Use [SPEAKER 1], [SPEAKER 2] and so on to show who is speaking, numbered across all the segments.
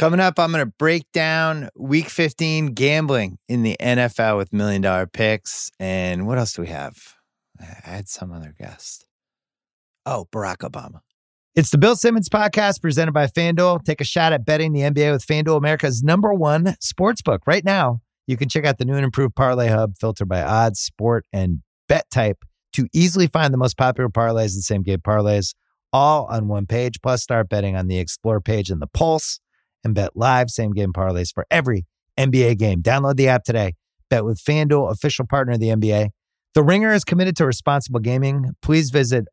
[SPEAKER 1] Coming up, I'm going to break down Week 15 gambling in the NFL with $1 million picks. And what else do we have? I had some other guest. Oh, Barack Obama. It's the Bill Simmons Podcast presented by FanDuel. Take a shot at betting the NBA with FanDuel, America's #1 sportsbook. Right now, you can check out the new and improved Parlay Hub, filtered by odds, sport, and bet type to easily find the most popular parlays and same-game parlays all on one page. Plus, start betting on the Explore page and the Pulse and bet live same-game parlays for every NBA game. Download the app today. Bet with FanDuel, official partner of the NBA. The Ringer is committed to responsible gaming. Please visit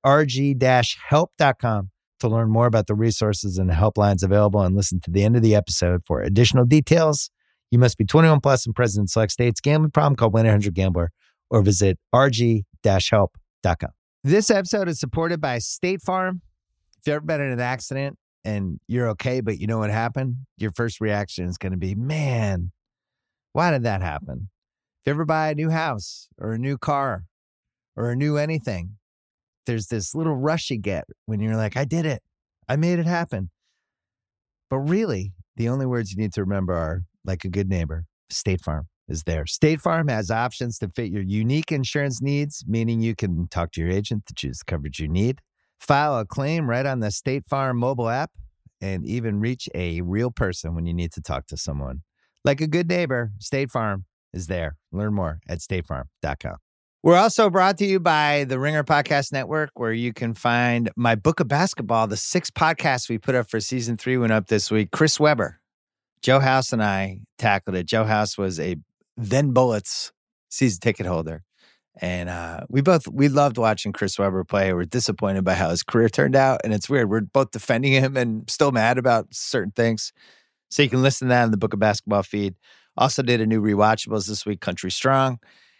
[SPEAKER 1] rg-help.com to learn more about the resources and helplines available and listen to the end of the episode for additional details. You must be 21 plus and present in select states. Gambling problem? Call 1-800-GAMBLER or visit rg-help.com. This episode is supported by State Farm. If you've ever been in an accident and you're okay, but you know what happened, your first reaction is going to be, man, why did that happen? If you ever buy a new house or a new car or a new anything, there's this little rush you get when you're like, I did it. I made it happen. But really, the only words you need to remember are, like a good neighbor, State Farm is there. State Farm has options to fit your unique insurance needs, meaning you can talk to your agent to choose the coverage you need, file a claim right on the State Farm mobile app, and even reach a real person when you need to talk to someone. Like a good neighbor, State Farm is there. Learn more at statefarm.com. We're also brought to you by the Ringer Podcast Network, where you can find My Book of Basketball. The 6 podcasts we put up for season 3 went up this week. Chris Webber, Joe House, and I tackled it. Joe House was a then Bullets season ticket holder. And we loved watching Chris Webber play. We're disappointed by how his career turned out. And it's weird. We're both defending him and still mad about certain things. So you can listen to that in the Book of Basketball feed. Also did a new Rewatchables this week, Country Strong.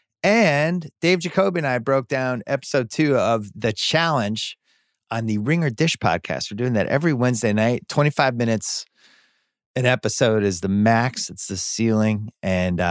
[SPEAKER 1] And Dave Jacoby and I broke down episode 2 of The Challenge on the Ringer Dish podcast. We're doing that every Wednesday night, 25 minutes. An episode is the max. It's the ceiling. And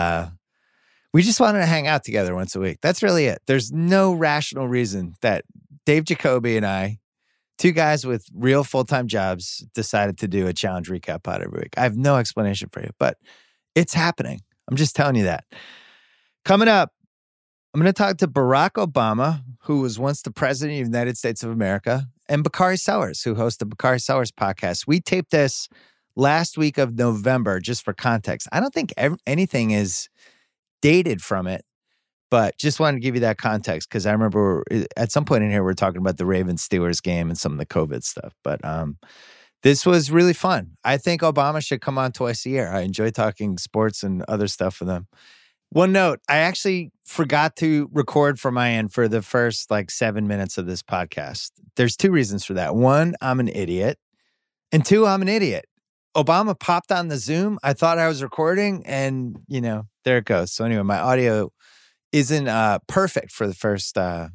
[SPEAKER 1] we just wanted to hang out together once a week. That's really it. There's no rational reason that Dave Jacoby and I, 2 guys with real full-time jobs, decided to do a challenge recap pod every week. I have no explanation for you, but it's happening. I'm just telling you that. Coming up, I'm going to talk to Barack Obama, who was once the president of the United States of America, and Bakari Sellers, who hosts the Bakari Sellers podcast. We taped this last week of November, just for context. I don't think anything is dated from it, but just wanted to give you that context because I remember at some point in here, we're talking about the Ravens-Steelers game and some of the COVID stuff. But this was really fun. I think Obama should come on twice a year. I enjoy talking sports and other stuff with him. One note, I actually forgot to record from my end for the first 7 minutes of this podcast. There's 2 reasons for that. 1, I'm an idiot. And 2, I'm an idiot. Obama popped on the Zoom. I thought I was recording and, there it goes. So anyway, my audio isn't perfect for the first,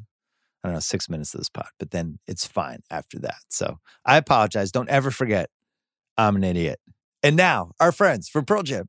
[SPEAKER 1] 6 minutes of this pod, but then it's fine after that. So I apologize. Don't ever forget I'm an idiot. And now our friends from Pearl Jam.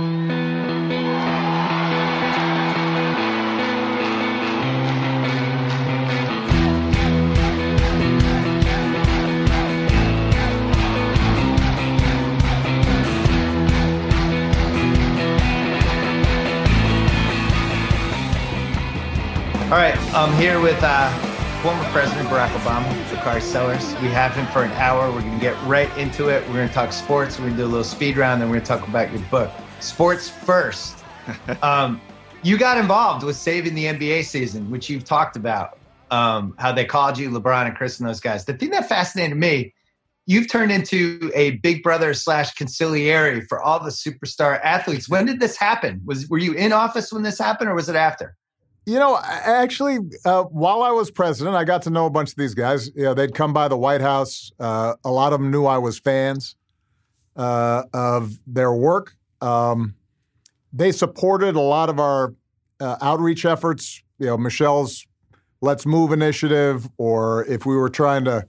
[SPEAKER 1] All right, I'm here with former President Barack Obama, Bakari Sellers. We have him for an hour. We're going to get right into it. We're going to talk sports. We're going to do a little speed round, then we're going to talk about your book. Sports first. You got involved with saving the NBA season, which you've talked about, how they called you, LeBron and Chris and those guys. The thing that fascinated me, you've turned into a big brother / consigliere for all the superstar athletes. When did this happen? Were you in office when this happened, or was it after?
[SPEAKER 2] Actually, while I was president, I got to know a bunch of these guys. They'd come by the White House. A lot of them knew I was fans of their work. They supported a lot of our outreach efforts. Michelle's Let's Move initiative, or if we were trying to,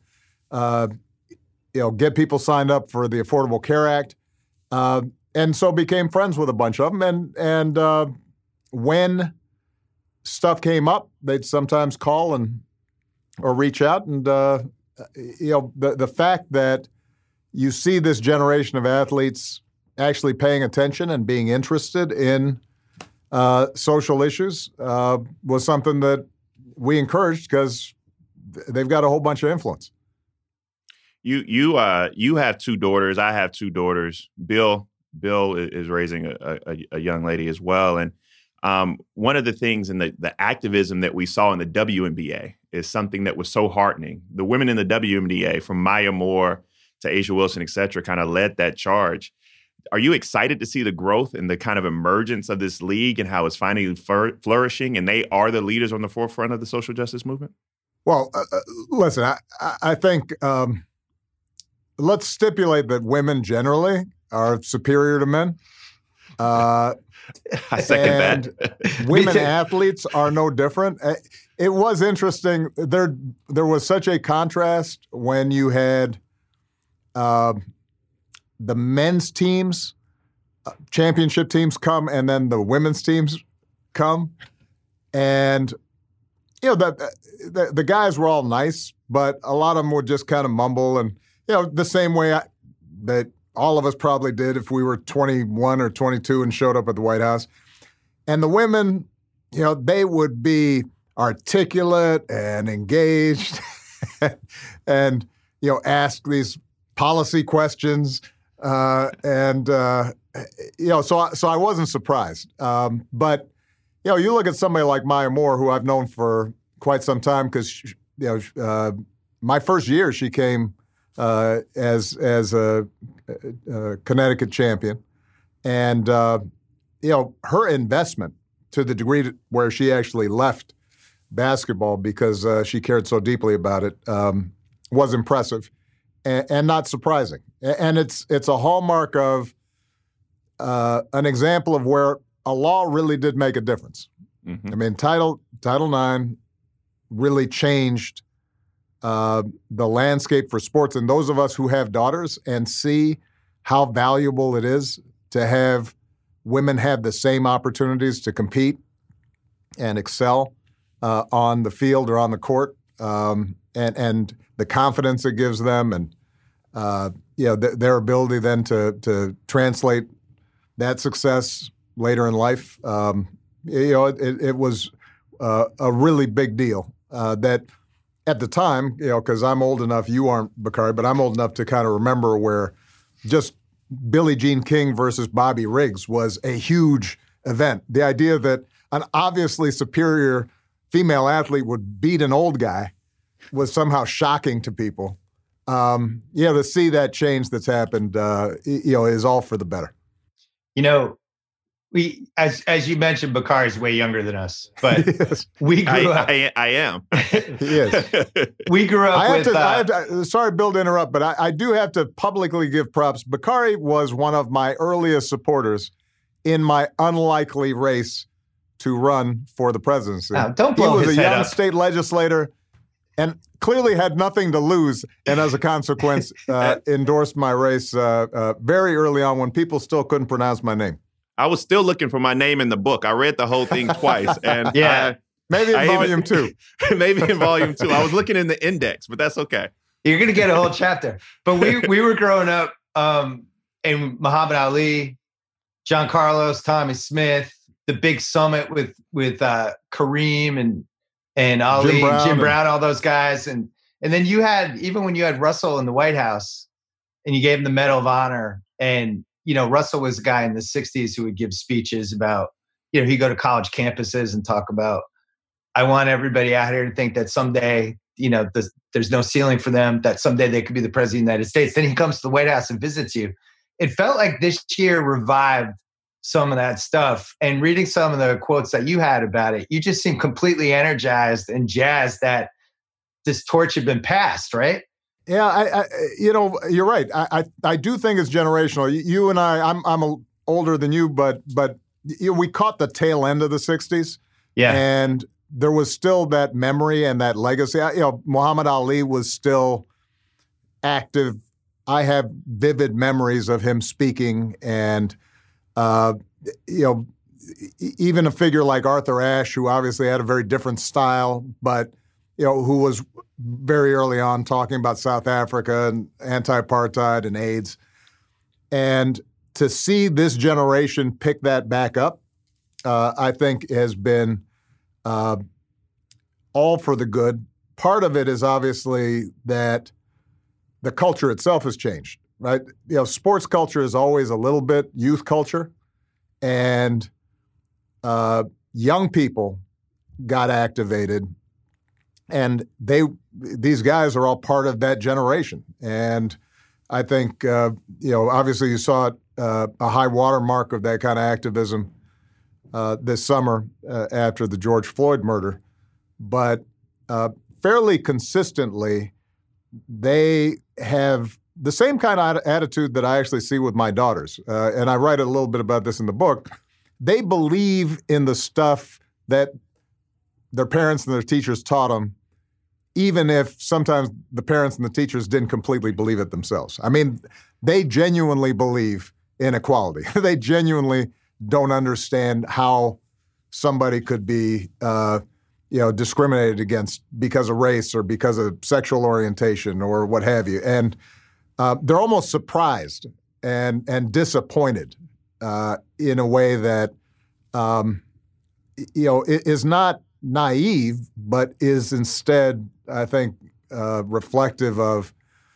[SPEAKER 2] get people signed up for the Affordable Care Act, and so became friends with a bunch of them. And when stuff came up, they'd sometimes call or reach out. And, the fact that you see this generation of athletes actually paying attention and being interested in social issues was something that we encouraged because they've got a whole bunch of influence.
[SPEAKER 3] You have two daughters. I have two daughters. Bill is raising a young lady as well. And one of the things in the activism that we saw in the WNBA is something that was so heartening. The women in the WNBA, from Maya Moore to A'ja Wilson, et cetera, kind of led that charge. Are you excited to see the growth and the kind of emergence of this league and how it's finally flourishing, and they are the leaders on the forefront of the social justice movement?
[SPEAKER 2] Well, listen, I think let's stipulate that women generally are superior to men.
[SPEAKER 3] I second
[SPEAKER 2] that. Women athletes are no different. It was interesting. There was such a contrast when you had the men's teams, championship teams come, and then the women's teams come. And, the guys were all nice, but a lot of them would just kind of mumble. And, the same way that all of us probably did if we were 21 or 22 and showed up at the White House. And the women, they would be articulate and engaged and, ask these policy questions. So I wasn't surprised. But, you look at somebody like Maya Moore, who I've known for quite some time, because, my first year she came as a Connecticut champion. And, her investment to the degree where she actually left basketball because she cared so deeply about it was impressive and not surprising. And it's a hallmark of an example of where a law really did make a difference. Mm-hmm. I mean, Title IX really changed the landscape for sports. And those of us who have daughters and see how valuable it is to have women have the same opportunities to compete and excel on the field or on the court, and the confidence it gives them, and their ability then to translate that success later in life. It was a really big deal that at the time, because I'm old enough, you aren't, Bakari, but I'm old enough to kind of remember where just Billie Jean King versus Bobby Riggs was a huge event. The idea that an obviously superior female athlete would beat an old guy was somehow shocking to people. To see that change that's happened, is all for the better.
[SPEAKER 1] We, as you mentioned, Bakari is way younger than us, but
[SPEAKER 2] yes.
[SPEAKER 1] We grew up.
[SPEAKER 3] I am.
[SPEAKER 2] He is.
[SPEAKER 1] We grew up
[SPEAKER 2] sorry, Bill, to interrupt, but I do have to publicly give props. Bakari was one of my earliest supporters in my unlikely race to run for the presidency.
[SPEAKER 1] Don't blow his head up. He was a young
[SPEAKER 2] state legislator and clearly had nothing to lose, and as a consequence, endorsed my race very early on when people still couldn't pronounce my name.
[SPEAKER 3] I was still looking for my name in the book. I read the whole thing twice. And
[SPEAKER 2] maybe in volume 2.
[SPEAKER 3] Maybe in volume 2. I was looking in the index, but that's okay.
[SPEAKER 1] You're going to get a whole chapter. But we were growing up in Muhammad Ali, John Carlos, Tommy Smith, the big summit with Kareem and Ali, Jim Brown, all those guys. And then you had, even when you had Russell in the White House and you gave him the Medal of Honor, and Russell was a guy in the 60s who would give speeches about, he'd go to college campuses and talk about, I want everybody out here to think that someday, there's no ceiling for them, that someday they could be the president of the United States. Then he comes to the White House and visits you. It felt like this year revived some of that stuff. And reading some of the quotes that you had about it, you just seemed completely energized and jazzed that this torch had been passed, right?
[SPEAKER 2] Yeah, you're right. I do think it's generational. You and I'm older than you, but we caught the tail end of the 60s.
[SPEAKER 1] Yeah.
[SPEAKER 2] And there was still that memory and that legacy. Muhammad Ali was still active. I have vivid memories of him speaking, and even a figure like Arthur Ashe, who obviously had a very different style, but who was very early on talking about South Africa and anti-apartheid and AIDS. And to see this generation pick that back up, I think has been all for the good. Part of it is obviously that the culture itself has changed, right? Sports culture is always a little bit youth culture, and young people got activated, and these guys are all part of that generation. And I think, obviously you saw a high watermark of that kind of activism this summer after the George Floyd murder. But fairly consistently, they have the same kind of attitude that I actually see with my daughters. And I write a little bit about this in the book. They believe in the stuff that their parents and their teachers taught them, even if sometimes the parents and the teachers didn't completely believe it themselves. I mean, they genuinely believe in equality. They genuinely don't understand how somebody could be, discriminated against because of race or because of sexual orientation or what have you. And they're almost surprised and disappointed in a way that, is not naive, but is instead, I think, reflective of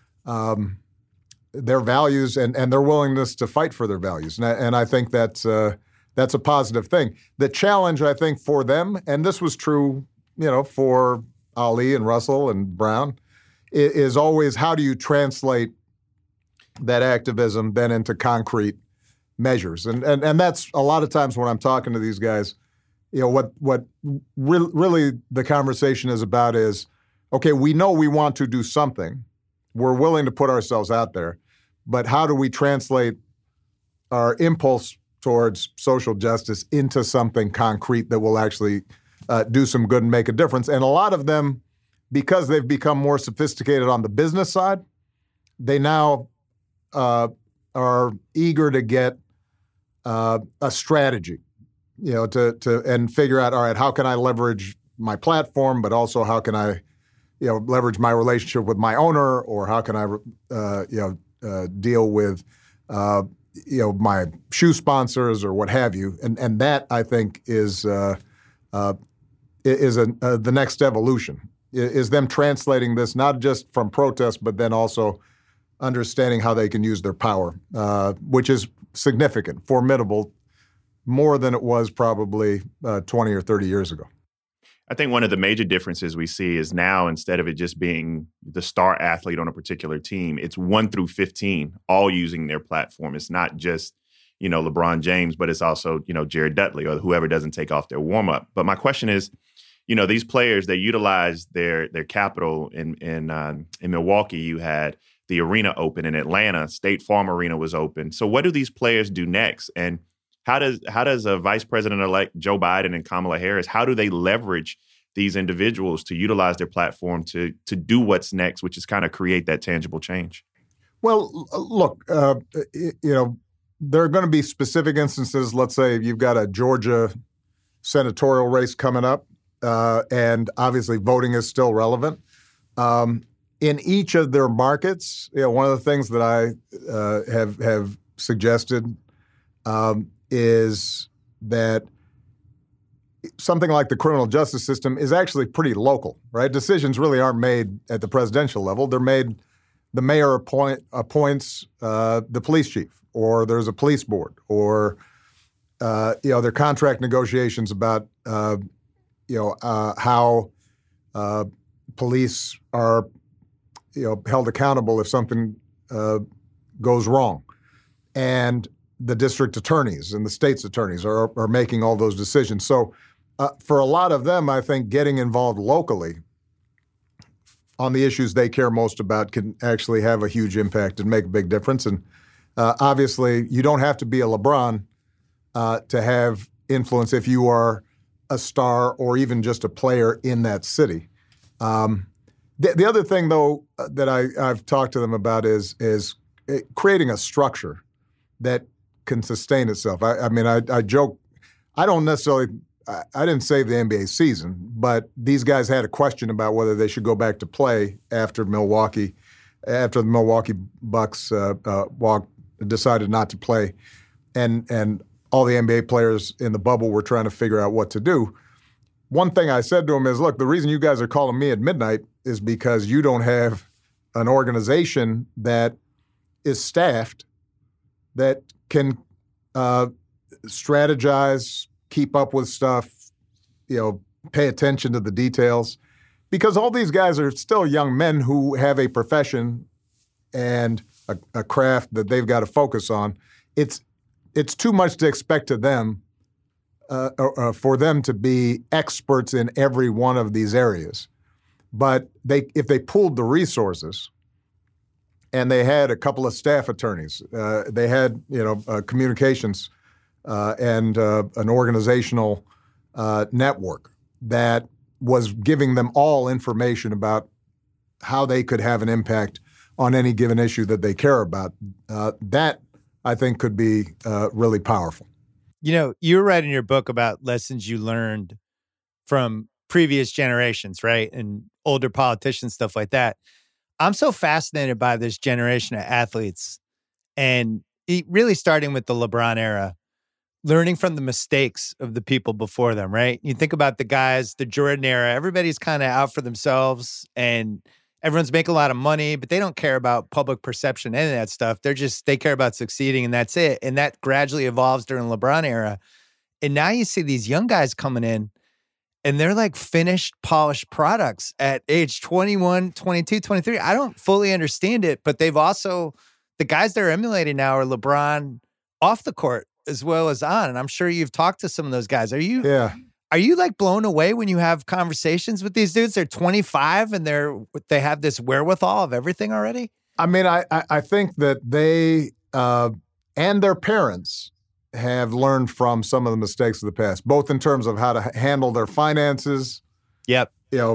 [SPEAKER 2] their values and their willingness to fight for their values. And I think that's a positive thing. The challenge, I think, for them, and this was true, for Ali and Russell and Brown, is always how do you translate that activism then into concrete measures? And that's a lot of times when I'm talking to these guys, what really the conversation is about is, okay, we know we want to do something. We're willing to put ourselves out there, but how do we translate our impulse towards social justice into something concrete that will actually do some good and make a difference? And a lot of them, because they've become more sophisticated on the business side, they now are eager to get a strategy, and figure out, all right, how can I leverage my platform, but also how can I, leverage my relationship with my owner, or how can I, deal with, my shoe sponsors or what have you. And that, I think, is the next evolution, is them translating this not just from protest, but then also understanding how they can use their power, which is significant, formidable, more than it was probably 20 or 30 years ago.
[SPEAKER 3] I think one of the major differences we see is now, instead of it just being the star athlete on a particular team, it's 1 through 15 all using their platform. It's not just, LeBron James, but it's also, Jared Dudley or whoever doesn't take off their warm-up. But my question is, these players, they utilize their capital in Milwaukee. You had the arena open. In Atlanta, State Farm Arena was open. So what do these players do next? And how does a Vice President-elect Joe Biden and Kamala Harris, how do they leverage these individuals to utilize their platform to do what's next, which is kind of create that tangible change?
[SPEAKER 2] Well, look, there are going to be specific instances. Let's say you've got a Georgia senatorial race coming up, and obviously voting is still relevant. In each of their markets, one of the things that I have suggested is that something like the criminal justice system is actually pretty local, right? Decisions really aren't made at the presidential level. They're made, the mayor appoints the police chief, or there's a police board, or there are contract negotiations about how police are held accountable if something goes wrong. And the district attorneys and the state's attorneys are making all those decisions. So for a lot of them, I think getting involved locally on the issues they care most about can actually have a huge impact and make a big difference. And obviously, you don't have to be a LeBron to have influence if you are a star or even just a player in that city. The other thing, though, that I've talked to them about is creating a structure that can sustain itself. I joke. I don't necessarily. I didn't save the NBA season, but these guys had a question about whether they should go back to play after the Milwaukee Bucks walked decided not to play, and all the NBA players in the bubble were trying to figure out what to do. One thing I said to him is, look, the reason you guys are calling me at midnight is because you don't have an organization that is staffed that can strategize, keep up with stuff, pay attention to the details. Because all these guys are still young men who have a profession and a craft that they've got to focus on. It's too much to expect to them for them to be experts in every one of these areas. But if they pooled the resources and they had a couple of staff attorneys, they had communications and an organizational network that was giving them all information about how they could have an impact on any given issue that they care about. That, I think, could be really powerful.
[SPEAKER 1] You were writing your book about lessons you learned from previous generations, right? And older politicians, stuff like that. I'm so fascinated by this generation of athletes, and really starting with the LeBron era, learning from the mistakes of the people before them, right? You think about the guys, the Jordan era, everybody's kind of out for themselves and everyone's making a lot of money, but they don't care about public perception, any of that stuff. They care about succeeding and that's it. And that gradually evolves during the LeBron era. And now you see these young guys coming in and they're like finished, polished products at age 21, 22, 23. I don't fully understand it, but the guys they're emulating now are LeBron off the court as well as on. And I'm sure you've talked to some of those guys. Are you like blown away when you have conversations with these dudes? They're 25 and they have this wherewithal of everything already?
[SPEAKER 2] I mean, I think that they and their parents have learned from some of the mistakes of the past, both in terms of how to handle their finances.
[SPEAKER 1] Yep.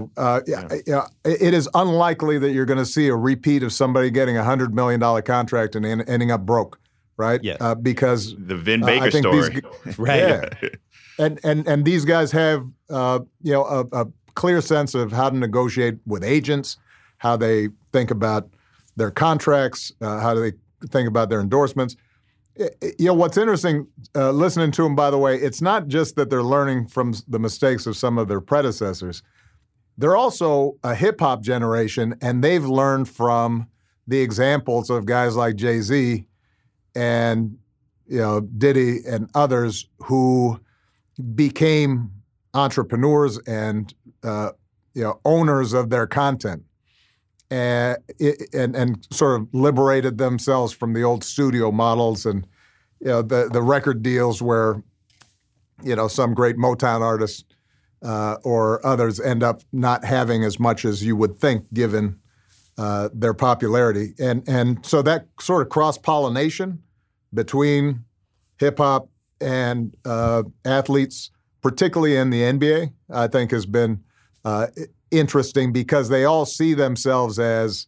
[SPEAKER 2] It is unlikely that you're going to see a repeat of somebody getting $100 million contract and ending up broke. Right?
[SPEAKER 1] Yes.
[SPEAKER 2] Because
[SPEAKER 3] the Vin Baker story.
[SPEAKER 1] Right.
[SPEAKER 2] Yeah. And these guys have a clear sense of how to negotiate with agents, how they think about their contracts, how do they think about their endorsements. What's interesting, listening to them, by the way, it's not just that they're learning from the mistakes of some of their predecessors. They're also a hip-hop generation, and they've learned from the examples of guys like Jay-Z and Diddy and others who became entrepreneurs and owners of their content, and sort of liberated themselves from the old studio models and the record deals where some great Motown artists or others end up not having as much as you would think given their popularity, and so that sort of cross-pollination between hip-hop and athletes, particularly in the NBA, I think has been interesting because they all see themselves as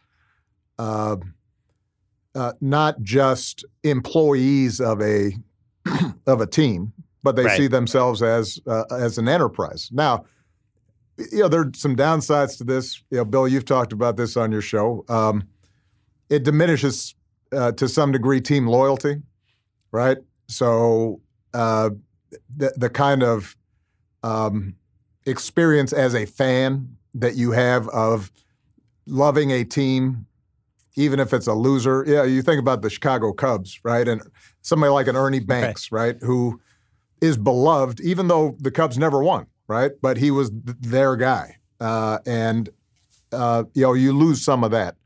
[SPEAKER 2] not just employees of a team, but they see themselves as an enterprise. Now, there are some downsides to this. Bill, you've talked about this on your show. It diminishes to some degree team loyalty, right? So the kind of experience as a fan that you have of loving a team, even if it's a loser. Yeah, you think about the Chicago Cubs, right? And somebody like an Ernie Banks, right, who is beloved, even though the Cubs never won, right? But he was their guy. And you lose some of that.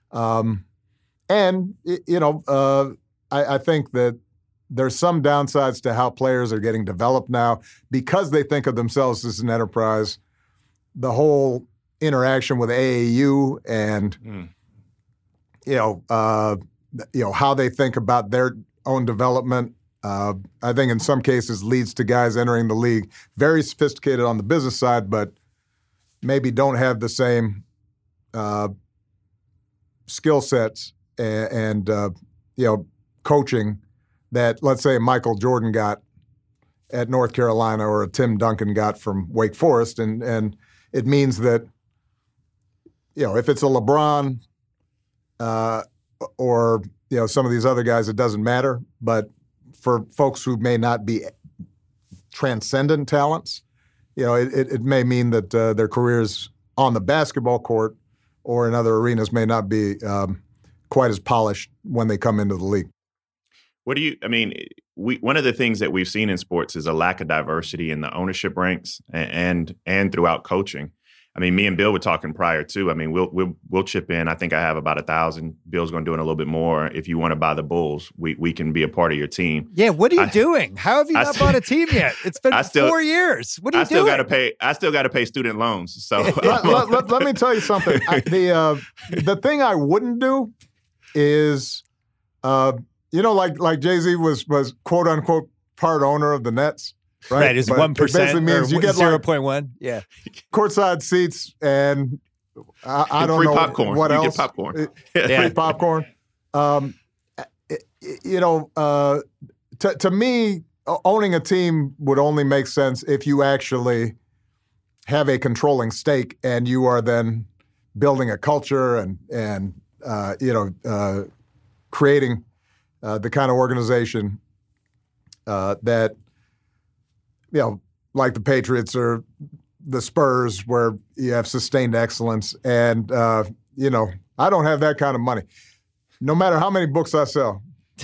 [SPEAKER 2] I think that there's some downsides to how players are getting developed now because they think of themselves as an enterprise. The whole interaction with AAU and how they think about their own development, I think in some cases leads to guys entering the league very sophisticated on the business side, but maybe don't have the same skill sets and coaching that, let's say, Michael Jordan got at North Carolina or a Tim Duncan got from Wake Forest. And it means that, if it's a LeBron or some of these other guys, it doesn't matter. But for folks who may not be transcendent talents, it may mean that their careers on the basketball court or in other arenas may not be quite as polished when they come into the league.
[SPEAKER 3] One of the things that we've seen in sports is a lack of diversity in the ownership ranks and throughout coaching. I mean, me and Bill were talking prior too. I mean, we'll chip in. I think I have about 1,000. Bill's going to do it a little bit more. If you want to buy the Bulls, we can be a part of your team.
[SPEAKER 1] Yeah, what are you doing? How have you not bought a team yet? It's been 4 years. What are you doing?
[SPEAKER 3] I still got to pay student loans. So
[SPEAKER 2] let me tell you something. The thing I wouldn't do is, like Jay-Z was quote unquote part owner of the Nets.
[SPEAKER 1] Right, it's 1%.
[SPEAKER 2] It basically means you get
[SPEAKER 1] 0.1. Yeah,
[SPEAKER 2] courtside seats and I don't know
[SPEAKER 3] popcorn.
[SPEAKER 2] What else.
[SPEAKER 3] Get popcorn.
[SPEAKER 2] Free popcorn. To me, owning a team would only make sense if you actually have a controlling stake and you are then building a culture and creating the kind of organization that. Like the Patriots or the Spurs, where you have sustained excellence. And, I don't have that kind of money. No matter how many books I sell.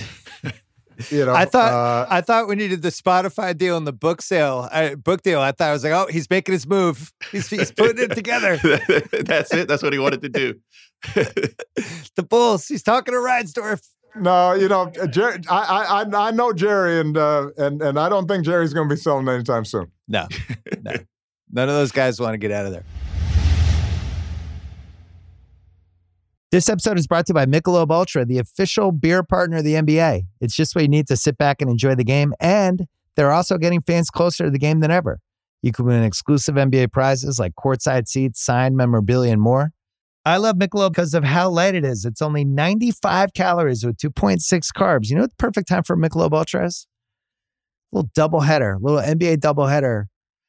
[SPEAKER 1] I thought when you did the Spotify deal and the book deal, I thought I was like, oh, he's making his move. He's putting it together.
[SPEAKER 3] That's it. That's what he wanted to do.
[SPEAKER 1] The Bulls. He's talking to Reinsdorf.
[SPEAKER 2] No, Jerry, I know Jerry, and I don't think Jerry's going to be selling anytime soon.
[SPEAKER 1] No. None of those guys want to get out of there. This episode is brought to you by Michelob Ultra, the official beer partner of the NBA. It's just what you need to sit back and enjoy the game, and they're also getting fans closer to the game than ever. You can win exclusive NBA prizes like courtside seats, signed memorabilia, and more. I love Michelob because of how light it is. It's only 95 calories with 2.6 carbs. You know what the perfect time for Michelob Ultra is? Little doubleheader, little NBA doubleheader.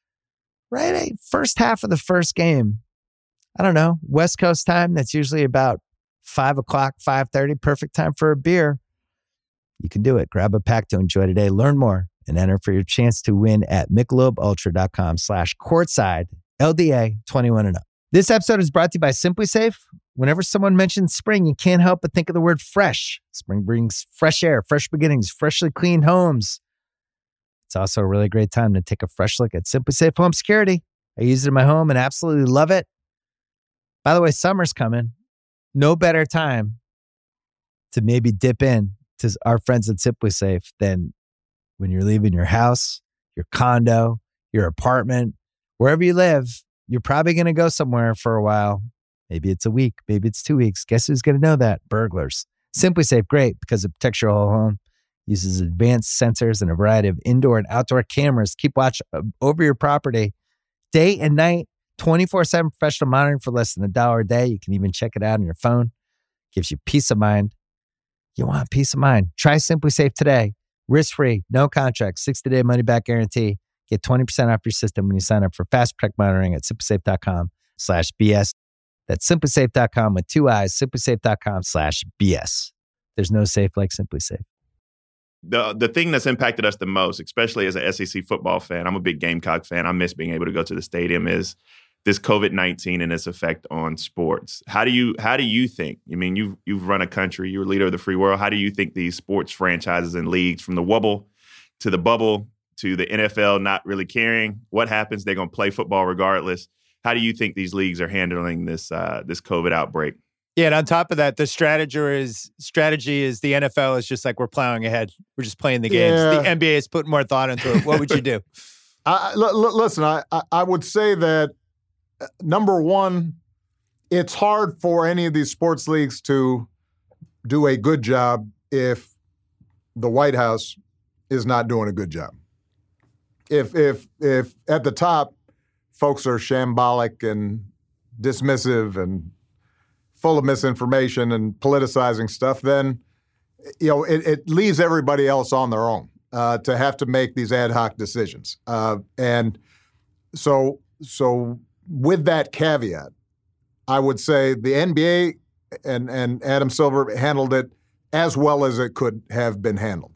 [SPEAKER 1] Right? First half of the first game. I don't know. West Coast time, that's usually about 5 o'clock, 5:30. Perfect time for a beer. You can do it. Grab a pack to enjoy today. Learn more and enter for your chance to win at MichelobUltra.com/courtside. LDA 21 and up. This episode is brought to you by SimpliSafe. Whenever someone mentions spring, you can't help but think of the word fresh. Spring brings fresh air, fresh beginnings, freshly cleaned homes. It's also a really great time to take a fresh look at SimpliSafe Home Security. I use it in my home and absolutely love it. By the way, summer's coming. No better time to maybe dip in to our friends at SimpliSafe than when you're leaving your house, your condo, your apartment, wherever you live. You're probably going to go somewhere for a while. Maybe it's a week. Maybe it's 2 weeks. Guess who's going to know that? Burglars. SimpliSafe, great because it protects your whole home. Uses advanced sensors and a variety of indoor and outdoor cameras. Keep watch over your property day and night. 24/7 professional monitoring for less than $1 a day. You can even check it out on your phone. Gives you peace of mind. You want peace of mind. Try SimpliSafe today. Risk-free, no contract, 60-day money-back guarantee. Get 20% off your system when you sign up for Fast Protect monitoring at SimpliSafe.com/BS. That's SimpliSafe.com with 2 I's, SimpliSafe.com/BS. There's no safe like SimpliSafe.
[SPEAKER 3] The thing that's impacted us the most, especially as an SEC football fan, I'm a big Gamecock fan. I miss being able to go to the stadium, is this COVID-19 and its effect on sports. How do you think? I mean, you've run a country, you're a leader of the free world. How do you think these sports franchises and leagues, from the wobble to the bubble to the NFL not really caring what happens, they're going to play football regardless. How do you think these leagues are handling this COVID outbreak?
[SPEAKER 1] Yeah, and on top of that, the strategy is the NFL is just like, we're plowing ahead. We're just playing the games.
[SPEAKER 2] Yeah.
[SPEAKER 1] The NBA is putting more thought into it. What would you do?
[SPEAKER 2] Listen, I would say that, number one, it's hard for any of these sports leagues to do a good job if the White House is not doing a good job. If at the top, folks are shambolic and dismissive and full of misinformation and politicizing stuff, then it leaves everybody else on their own to have to make these ad hoc decisions. And so with that caveat, I would say the NBA and Adam Silver handled it as well as it could have been handled.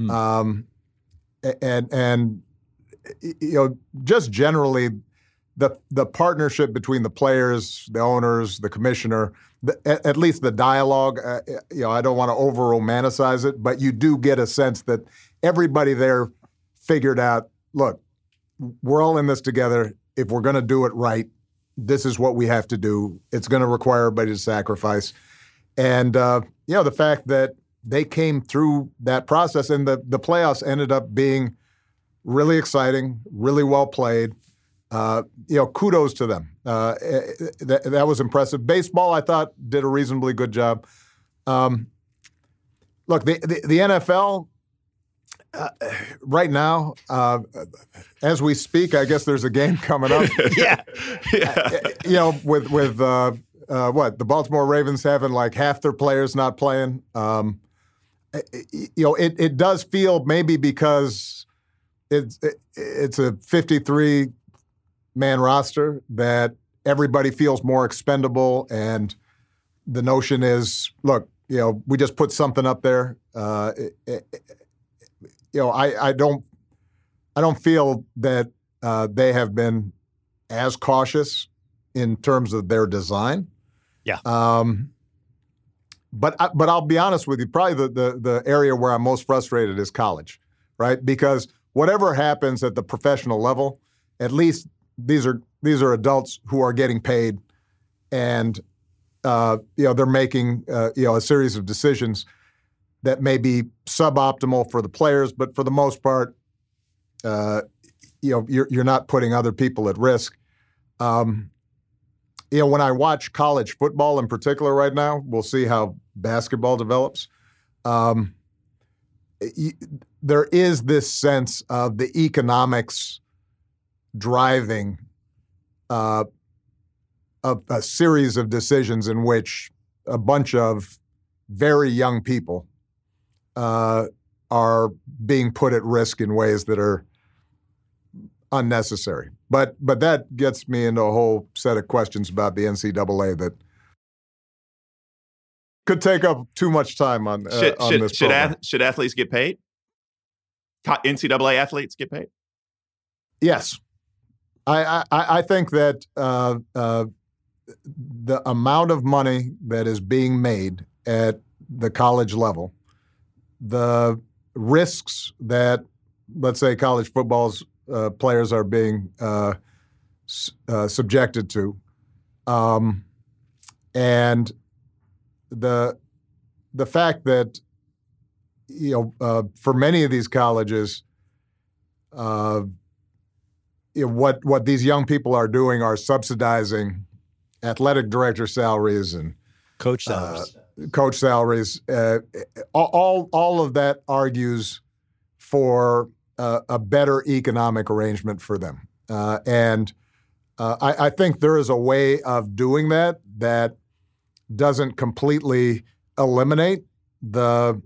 [SPEAKER 2] And just generally, the partnership between the players, the owners, the commissioner, at least the dialogue. I don't want to over romanticize it, but you do get a sense that everybody there figured out, look, we're all in this together. If we're going to do it right, this is what we have to do. It's going to require everybody to sacrifice. And, the fact that they came through that process and the playoffs ended up being really exciting, really well played. Kudos to them. That was impressive. Baseball, I thought, did a reasonably good job. Look, the NFL, right now, as we speak, I guess there's a game coming up. With the Baltimore Ravens having like half their players not playing. It does feel maybe because it's a 53-man roster that everybody feels more expendable, and the notion is, look, we just put something up there. I don't feel that they have been as cautious in terms of their design.
[SPEAKER 1] Yeah.
[SPEAKER 2] But I'll be honest with you, probably the area where I'm most frustrated is college, right? Because whatever happens at the professional level, at least these are adults who are getting paid, and they're making a series of decisions that may be suboptimal for the players, but for the most part, you're not putting other people at risk. When I watch college football in particular right now, we'll see how basketball develops. There is this sense of the economics driving a series of decisions in which a bunch of very young people are being put at risk in ways that are unnecessary. But that gets me into a whole set of questions about the NCAA that could take up too much time on this program.
[SPEAKER 3] Should athletes get paid? NCAA athletes get paid?
[SPEAKER 2] Yes. I think that the amount of money that is being made at the college level, the risks that, let's say, college football's players are being subjected to, and the fact that for many of these colleges, what these young people are doing are subsidizing athletic director salaries and
[SPEAKER 1] coach salaries.
[SPEAKER 2] All of that argues for a better economic arrangement for them. And I think there is a way of doing that doesn't completely eliminate the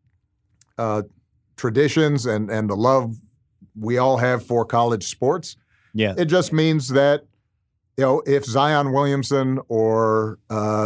[SPEAKER 2] traditions and the love we all have for college sports.
[SPEAKER 1] Yeah.
[SPEAKER 2] It just means that, if Zion Williamson or,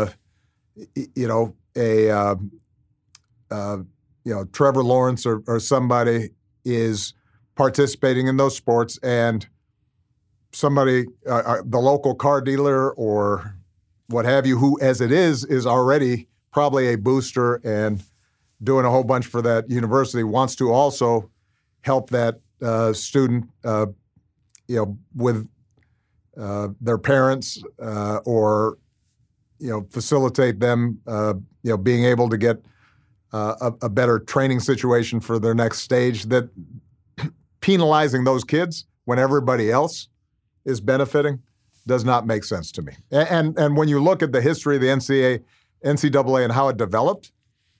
[SPEAKER 2] Trevor Lawrence or somebody is participating in those sports, and somebody, the local car dealer or what have you, who as it is already probably a booster and doing a whole bunch for that university, wants to also help that student, with their parents or, facilitate them, being able to get a better training situation for their next stage, that penalizing those kids when everybody else is benefiting does not make sense to me. And when you look at the history of the NCAA and how it developed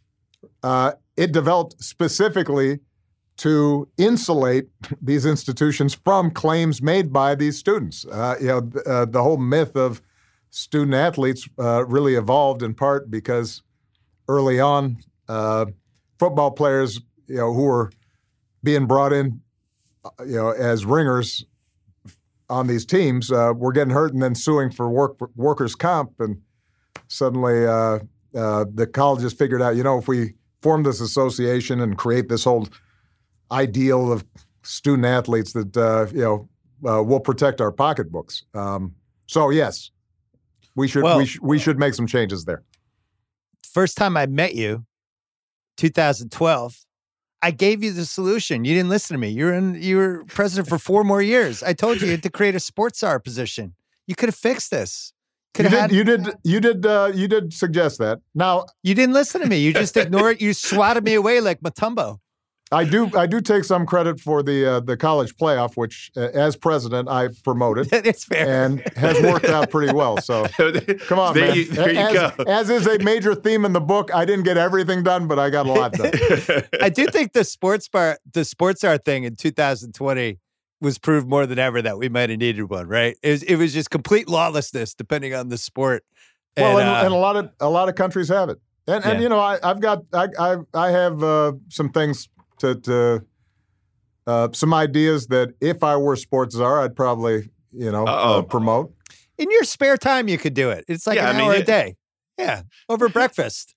[SPEAKER 2] specifically to insulate these institutions from claims made by these students. The whole myth of student athletes really evolved in part because early on, football players, who were being brought in, as ringers on these teams, were getting hurt and then suing for workers' comp, and suddenly the colleges figured out, if we form this association and create this whole ideal of student athletes that will protect our pocketbooks. So yes, we should make some changes there.
[SPEAKER 1] First time I met you, 2012, I gave you the solution. You didn't listen to me. You were president for 4 more years. I told you had to create a sports czar position. You could have fixed this. You
[SPEAKER 2] did suggest that. Now
[SPEAKER 1] you didn't listen to me. You just ignored it. You swatted me away like Mutombo.
[SPEAKER 2] I do take some credit for the college playoff, which as president I promoted.
[SPEAKER 1] It's fair
[SPEAKER 2] and has worked out pretty well. So come on, man.
[SPEAKER 3] There you go.
[SPEAKER 2] As is a major theme in the book, I didn't get everything done, but I got a lot done.
[SPEAKER 1] I do think the sports art thing in 2020 was proved more than ever that we might have needed one. Right? It was just complete lawlessness depending on the sport.
[SPEAKER 2] Well, and a lot of countries have it. And I have some things. To some ideas that if I were sports czar, I'd probably, promote.
[SPEAKER 1] In your spare time, you could do it. It's like an hour a day. Yeah, over breakfast.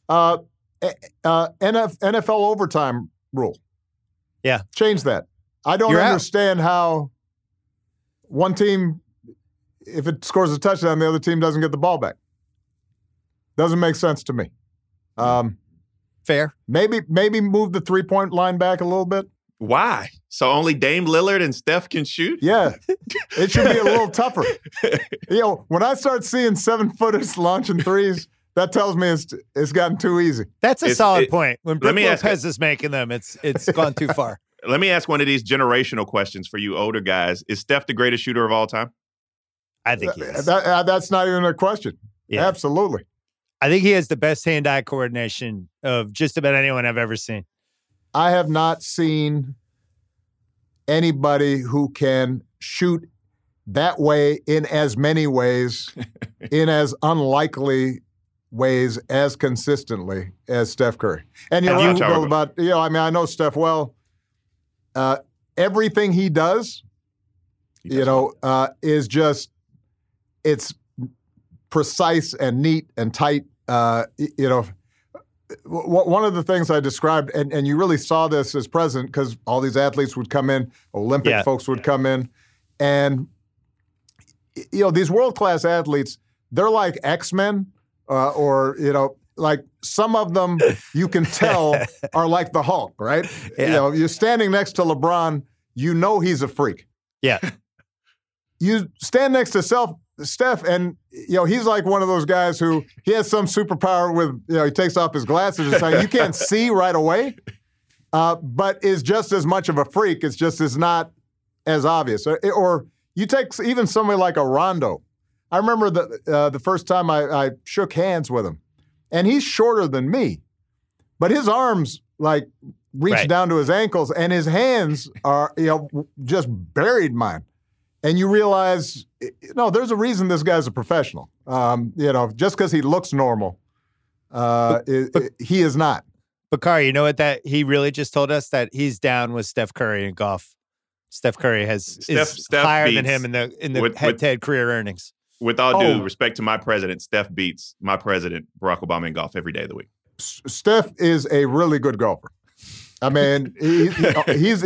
[SPEAKER 2] NFL overtime rule.
[SPEAKER 1] Yeah.
[SPEAKER 2] Change that. I don't understand how one team, if it scores a touchdown, the other team doesn't get the ball back. Doesn't make sense to me.
[SPEAKER 1] Fair.
[SPEAKER 2] Maybe move the 3-point line back a little bit.
[SPEAKER 3] Why? So only Dame Lillard and Steph can shoot?
[SPEAKER 2] Yeah. It should be a little tougher. When I start seeing 7-footers launching threes, that tells me it's gotten too easy.
[SPEAKER 1] That's a solid point. When Brook Lopez is making them, it's gone too far.
[SPEAKER 3] Let me ask one of these generational questions for you older guys. Is Steph the greatest shooter of all time?
[SPEAKER 1] I think he is.
[SPEAKER 2] That's not even a question. Yeah. Absolutely.
[SPEAKER 1] I think he has the best hand-eye coordination of just about anyone I've ever seen.
[SPEAKER 2] I have not seen anybody who can shoot that way in as many ways, in as unlikely ways, as consistently as Steph Curry. And you're right, Bill, about, I know Steph well. Everything he does, is just, it's precise and neat and tight. One of the things I described, and you really saw this as president, because all these athletes would come in, Olympic folks would come in, and these world-class athletes, they're like X-Men, or like some of them you can tell are like the Hulk, right? Yeah. You're standing next to LeBron, he's a freak.
[SPEAKER 1] Yeah.
[SPEAKER 2] You stand next to Steph, and he's like one of those guys who he has some superpower with, he takes off his glasses and saying you can't see right away, but is just as much of a freak. It's just is not as obvious. Or you take even somebody like a Rondo. I remember the first time I shook hands with him, and he's shorter than me, but his arms like reach down to his ankles, and his hands are just buried mine. And you realize, there's a reason this guy's a professional. Just because he looks normal, he is not.
[SPEAKER 1] Bakar, you know what he really just told us? That he's down with Steph Curry in golf. Steph Curry is higher than him in the head-to-head career earnings.
[SPEAKER 3] With all due respect to my president, Steph beats my president, Barack Obama, in golf every day of the week.
[SPEAKER 2] Steph is a really good golfer. I mean, he's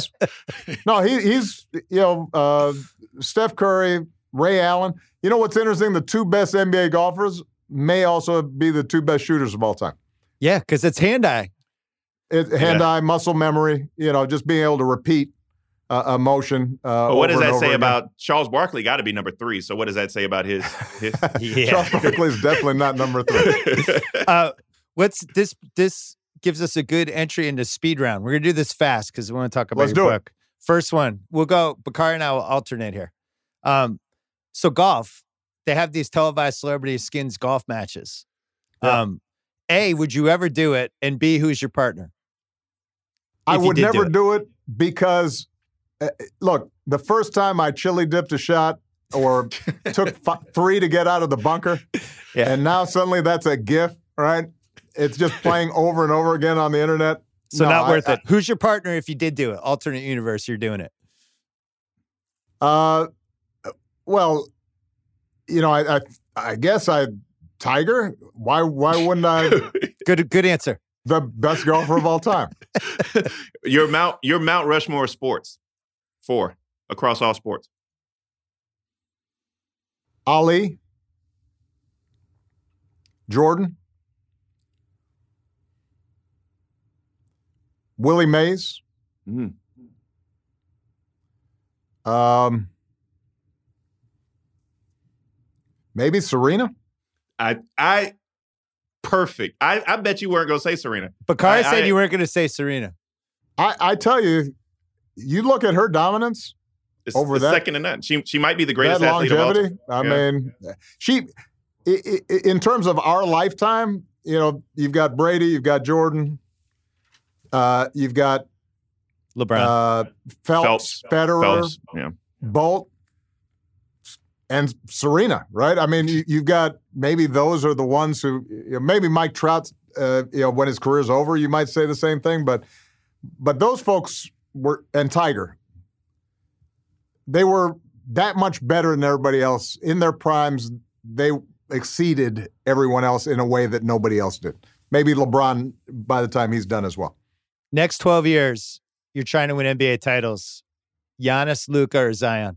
[SPEAKER 2] Steph Curry, Ray Allen. You know what's interesting? The 2 best NBA golfers may also be the 2 best shooters of all time.
[SPEAKER 1] Yeah, because it's hand-eye.
[SPEAKER 2] Hand-eye, muscle memory, just being able to repeat a motion.
[SPEAKER 3] But what does that say about Charles Barkley? Got to be number 3. So what does that say about his?
[SPEAKER 2] Charles Barkley is definitely not number 3.
[SPEAKER 1] This gives us a good entry into speed round. We're going to do this fast because we want to talk about your book. First one, we'll go, Bakar and I will alternate here. So golf, they have these televised celebrity skins golf matches. Yeah. A, would you ever do it? And B, who's your partner?
[SPEAKER 2] I would never do it because, look, the first time I chili dipped a shot or took 3 to get out of the bunker, and now suddenly that's a GIF, right? It's just playing over and over again on the internet.
[SPEAKER 1] So not worth it. Who's your partner if you did do it? Alternate universe, you're doing it.
[SPEAKER 2] Well, I guess Tiger. Why wouldn't I?
[SPEAKER 1] Good answer.
[SPEAKER 2] the best golfer of all time.
[SPEAKER 3] Your Mount Rushmore of sports. 4 across all sports.
[SPEAKER 2] Ali, Jordan, Willie Mays, maybe Serena.
[SPEAKER 3] Perfect. I bet you weren't going to say Serena.
[SPEAKER 1] Bakari said you weren't going to say Serena.
[SPEAKER 2] I tell you, you look at her dominance over that.
[SPEAKER 3] Second to none. She might be the greatest
[SPEAKER 2] that
[SPEAKER 3] athlete
[SPEAKER 2] longevity,
[SPEAKER 3] of all time.
[SPEAKER 2] I mean, she, in terms of our lifetime, you've got Brady, you've got Jordan, you've got
[SPEAKER 1] LeBron,
[SPEAKER 2] Phelps, Federer, Bolt, and Serena, right? I mean, you've got, maybe those are the ones who, maybe Mike Trout, when his career's over, you might say the same thing, but those folks were, and Tiger, they were that much better than everybody else. In their primes, they exceeded everyone else in a way that nobody else did. Maybe LeBron by the time he's done as well.
[SPEAKER 1] Next 12 years, you're trying to win NBA titles. Giannis, Luka, or Zion?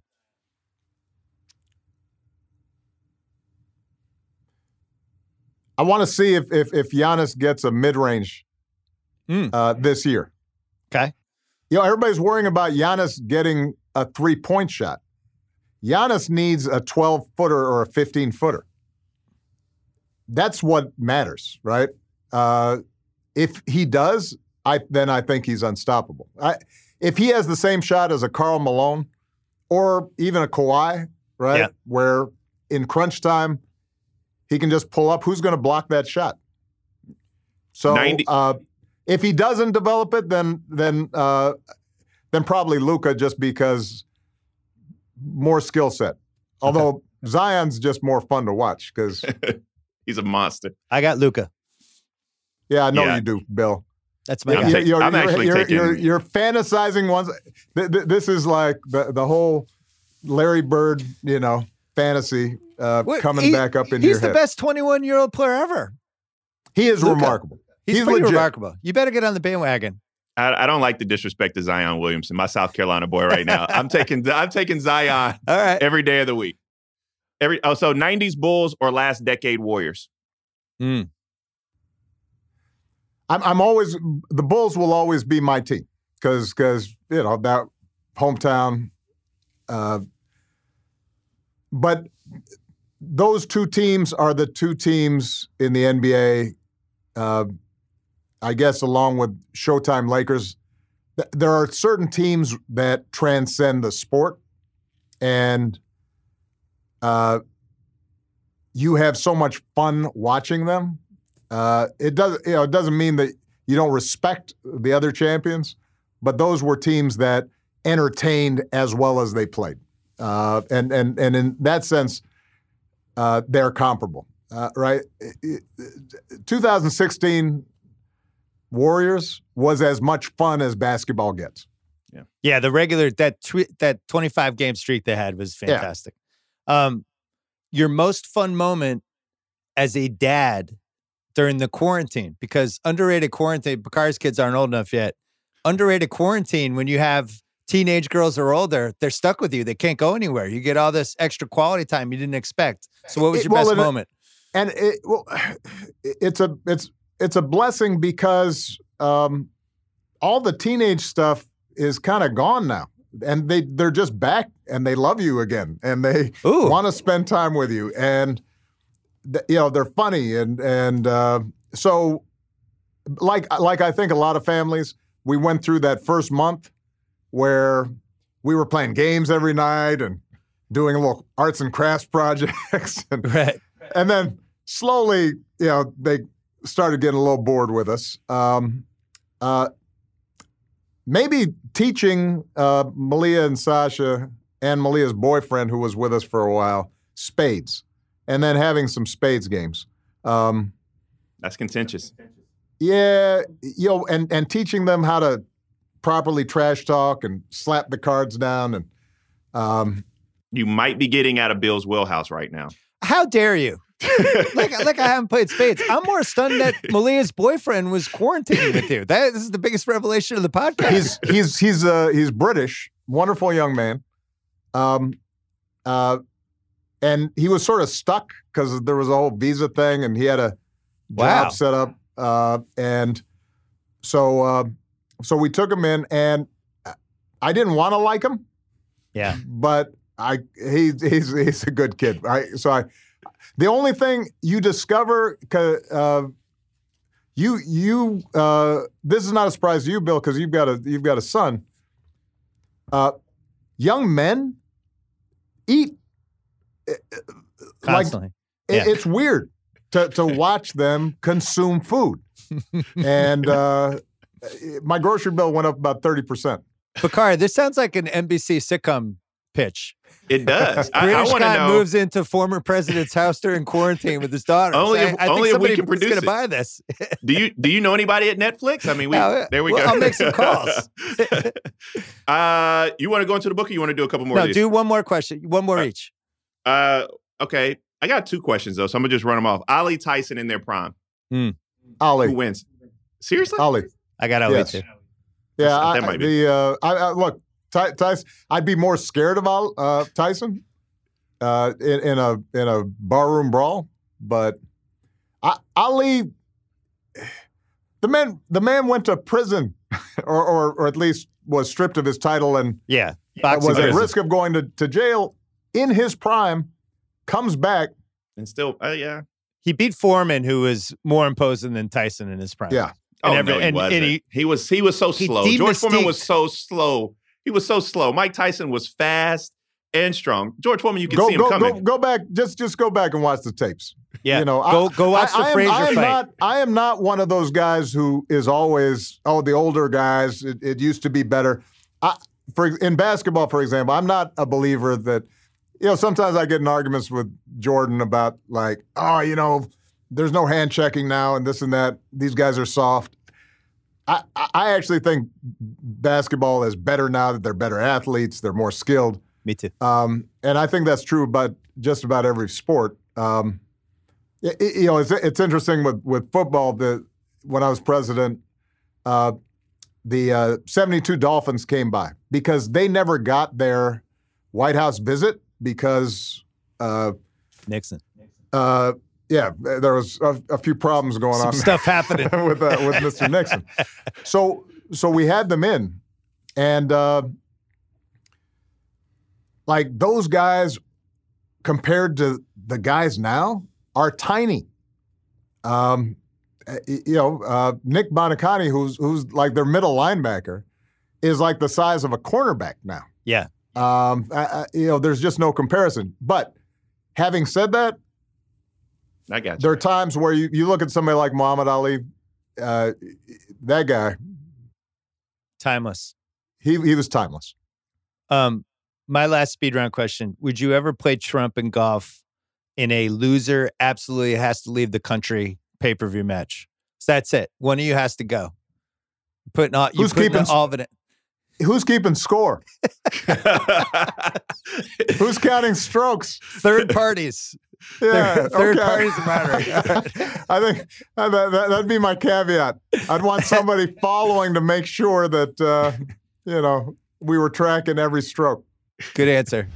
[SPEAKER 2] I want to see if Giannis gets a mid-range this year.
[SPEAKER 1] Okay.
[SPEAKER 2] Everybody's worrying about Giannis getting a 3-point shot. Giannis needs a 12-footer or a 15-footer. That's what matters, right? If he does, then I think he's unstoppable. If he has the same shot as a Karl Malone or even a Kawhi, right,
[SPEAKER 1] yeah,
[SPEAKER 2] where in crunch time he can just pull up, who's going to block that shot? So if he doesn't develop it, then probably Luka, just because more skill set. Although Zion's just more fun to watch because
[SPEAKER 3] he's a monster.
[SPEAKER 1] I got Luka.
[SPEAKER 2] Yeah, I know you do, Bill.
[SPEAKER 1] That's my
[SPEAKER 3] guy.
[SPEAKER 2] You're fantasizing ones. This is like the whole Larry Bird, fantasy coming back up in your head.
[SPEAKER 1] He's the best 21-year-old player ever.
[SPEAKER 2] He is remarkable.
[SPEAKER 1] He's pretty remarkable. You better get on the bandwagon.
[SPEAKER 3] I don't like the disrespect to Zion Williamson, my South Carolina boy right now. I'm taking Zion
[SPEAKER 1] all right,
[SPEAKER 3] every day of the week. So 90s Bulls or last decade Warriors?
[SPEAKER 2] I'm always, the Bulls will always be my team because that hometown. But those two teams are the two teams in the NBA. I guess along with Showtime Lakers, there are certain teams that transcend the sport, and you have so much fun watching them. It doesn't mean that you don't respect the other champions, but those were teams that entertained as well as they played, and in that sense, they're comparable, right? 2016 Warriors was as much fun as basketball gets.
[SPEAKER 1] Yeah. The regular that 25 game streak they had was fantastic. Yeah. Your most fun moment as a dad during the quarantine, because underrated quarantine, Bakari's kids aren't old enough yet. Underrated quarantine, when you have teenage girls or older, they're stuck with you. They can't go anywhere. You get all this extra quality time you didn't expect. So what was your best moment?
[SPEAKER 2] And it's a blessing because all the teenage stuff is kind of gone now. And they're just back and they love you again. And they want to spend time with you. And they're funny, and so like I think a lot of families, we went through that first month where we were playing games every night and doing little arts and crafts projects, and then slowly, they started getting a little bored with us. Maybe teaching Malia and Sasha and Malia's boyfriend, who was with us for a while, spades. And then having some spades games.
[SPEAKER 3] That's contentious.
[SPEAKER 2] Yeah, and teaching them how to properly trash talk and slap the cards down. And
[SPEAKER 3] you might be getting out of Bill's wheelhouse right now.
[SPEAKER 1] How dare you? Like I haven't played spades. I'm more stunned that Malia's boyfriend was quarantining with you. This is the biggest revelation of the podcast.
[SPEAKER 2] He's British, wonderful young man, and he was sort of stuck because there was a whole visa thing, and he had a job set up, and so we took him in, and I didn't want to like him, but he's a good kid. The only thing you discover, this is not a surprise to you, Bill, because you've got a son. Young men eat
[SPEAKER 1] Constantly.
[SPEAKER 2] It's weird to watch them consume food, and my grocery bill went up about 30%.
[SPEAKER 1] Bakari, this sounds like an NBC sitcom pitch.
[SPEAKER 3] It does.
[SPEAKER 1] British
[SPEAKER 3] I
[SPEAKER 1] guy
[SPEAKER 3] know.
[SPEAKER 1] moves into former president's house during quarantine with his daughter.
[SPEAKER 3] Only if we can produce
[SPEAKER 1] going
[SPEAKER 3] it.
[SPEAKER 1] to buy this.
[SPEAKER 3] Do you know anybody at Netflix? I mean, there we go.
[SPEAKER 1] I'll make some calls.
[SPEAKER 3] You want to go into the book, or you want to do a couple more?
[SPEAKER 1] No,
[SPEAKER 3] of these?
[SPEAKER 1] do one more question. One more each.
[SPEAKER 3] Okay. I got 2 questions though, so I'm gonna just run them off. Ali, Tyson in their prime.
[SPEAKER 2] Ali.
[SPEAKER 3] Who wins? Seriously?
[SPEAKER 2] Ali.
[SPEAKER 1] I got Ali too.
[SPEAKER 2] Yeah,
[SPEAKER 3] that might be.
[SPEAKER 2] Look, Tyson. I'd be more scared of Tyson in a barroom brawl, but Ali, the man went to prison, or at least was stripped of his title and was at risk of going to jail in his prime. Comes back
[SPEAKER 3] and still,
[SPEAKER 1] he beat Foreman, who was more imposing than Tyson in his prime.
[SPEAKER 2] Yeah.
[SPEAKER 3] He was so slow. George Foreman was so slow. He was so slow. Mike Tyson was fast and strong. George Foreman, you can see him coming.
[SPEAKER 2] Go back. Just go back and watch the tapes.
[SPEAKER 1] Yeah.
[SPEAKER 2] Go
[SPEAKER 1] watch the Frazier fight.
[SPEAKER 2] I am not one of those guys who is always the older guys. It used to be better. In basketball, for example, I'm not a believer that. Sometimes I get in arguments with Jordan about there's no hand checking now and this and that. These guys are soft. I actually think basketball is better now that they're better athletes. They're more skilled.
[SPEAKER 1] Me too.
[SPEAKER 2] And I think that's true about just about every sport. It's interesting with football that when I was president, the 72 Dolphins came by because they never got their White House visit. Because
[SPEAKER 1] Nixon.
[SPEAKER 2] There was a few problems going on.
[SPEAKER 1] Stuff happening
[SPEAKER 2] with Mr. Nixon. So we had them in, and those guys compared to the guys now are tiny. Nick Bonacani, who's like their middle linebacker, is like the size of a cornerback now.
[SPEAKER 1] Yeah.
[SPEAKER 2] There's just no comparison. But having said that,
[SPEAKER 3] I got you.
[SPEAKER 2] There are times where you look at somebody like Muhammad Ali, that guy.
[SPEAKER 1] Timeless.
[SPEAKER 2] He was timeless.
[SPEAKER 1] My last speed round question. Would you ever play Trump in golf in a loser absolutely has to leave the country pay-per-view match? So that's it. One of you has to go. Who's keeping all of it?
[SPEAKER 2] Who's keeping score? Who's counting strokes?
[SPEAKER 1] Third parties.
[SPEAKER 2] Yeah,
[SPEAKER 1] third parties are monitoring.
[SPEAKER 2] I think that'd be my caveat. I'd want somebody following to make sure that we were tracking every stroke.
[SPEAKER 1] Good answer.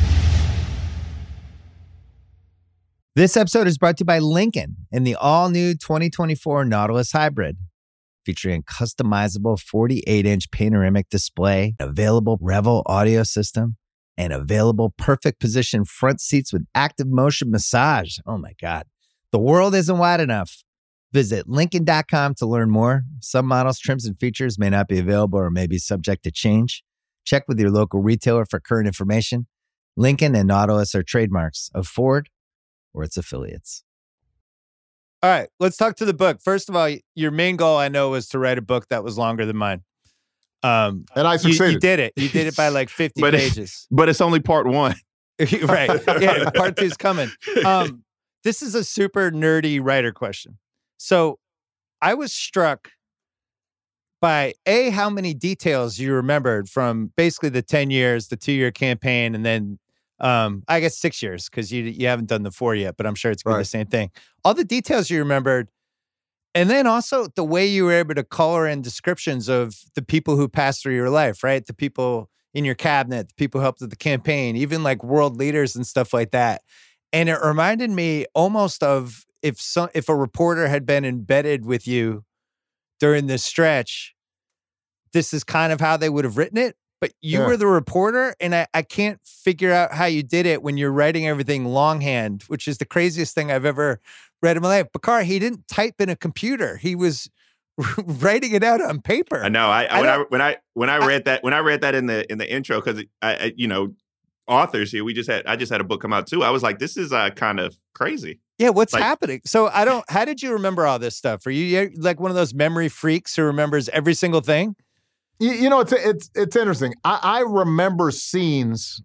[SPEAKER 1] This episode is brought to you by Lincoln and the all-new 2024 Nautilus Hybrid. Featuring customizable 48-inch panoramic display, available Revel audio system, and available perfect position front seats with active motion massage. Oh my God. The world isn't wide enough. Visit Lincoln.com to learn more. Some models, trims, and features may not be available or may be subject to change. Check with your local retailer for current information. Lincoln and Nautilus are trademarks of Ford or its affiliates. All right, let's talk to the book. First of all, your main goal, I know, was to write a book that was longer than mine.
[SPEAKER 2] And I succeeded.
[SPEAKER 1] You did it. You did it by like 50 pages.
[SPEAKER 3] But it's only part 1.
[SPEAKER 1] Right. Yeah, part 2 is coming. This is a super nerdy writer question. So I was struck by, how many details you remembered from basically the 10 years, the 2-year campaign, and then I guess 6 years because you haven't done the 4 yet, but I'm sure it's been
[SPEAKER 2] Right.
[SPEAKER 1] the same thing. All the details you remembered. And then also the way you were able to color in descriptions of the people who passed through your life, right? The people in your cabinet, the people who helped with the campaign, even like world leaders and stuff like that. And it reminded me almost of if a reporter had been embedded with you during this stretch, this is kind of how they would have written it. But you were the reporter, and I can't figure out how you did it when you're writing everything longhand, which is the craziest thing I've ever read in my life. Bakari, he didn't type in a computer; he was writing it out on paper.
[SPEAKER 3] I know. When I read that in the intro, because I authors here, I just had a book come out too. I was like, this is kind of crazy.
[SPEAKER 1] Yeah, what's happening? So how did you remember all this stuff? Are you like one of those memory freaks who remembers every single thing?
[SPEAKER 2] You know, it's interesting. I remember scenes,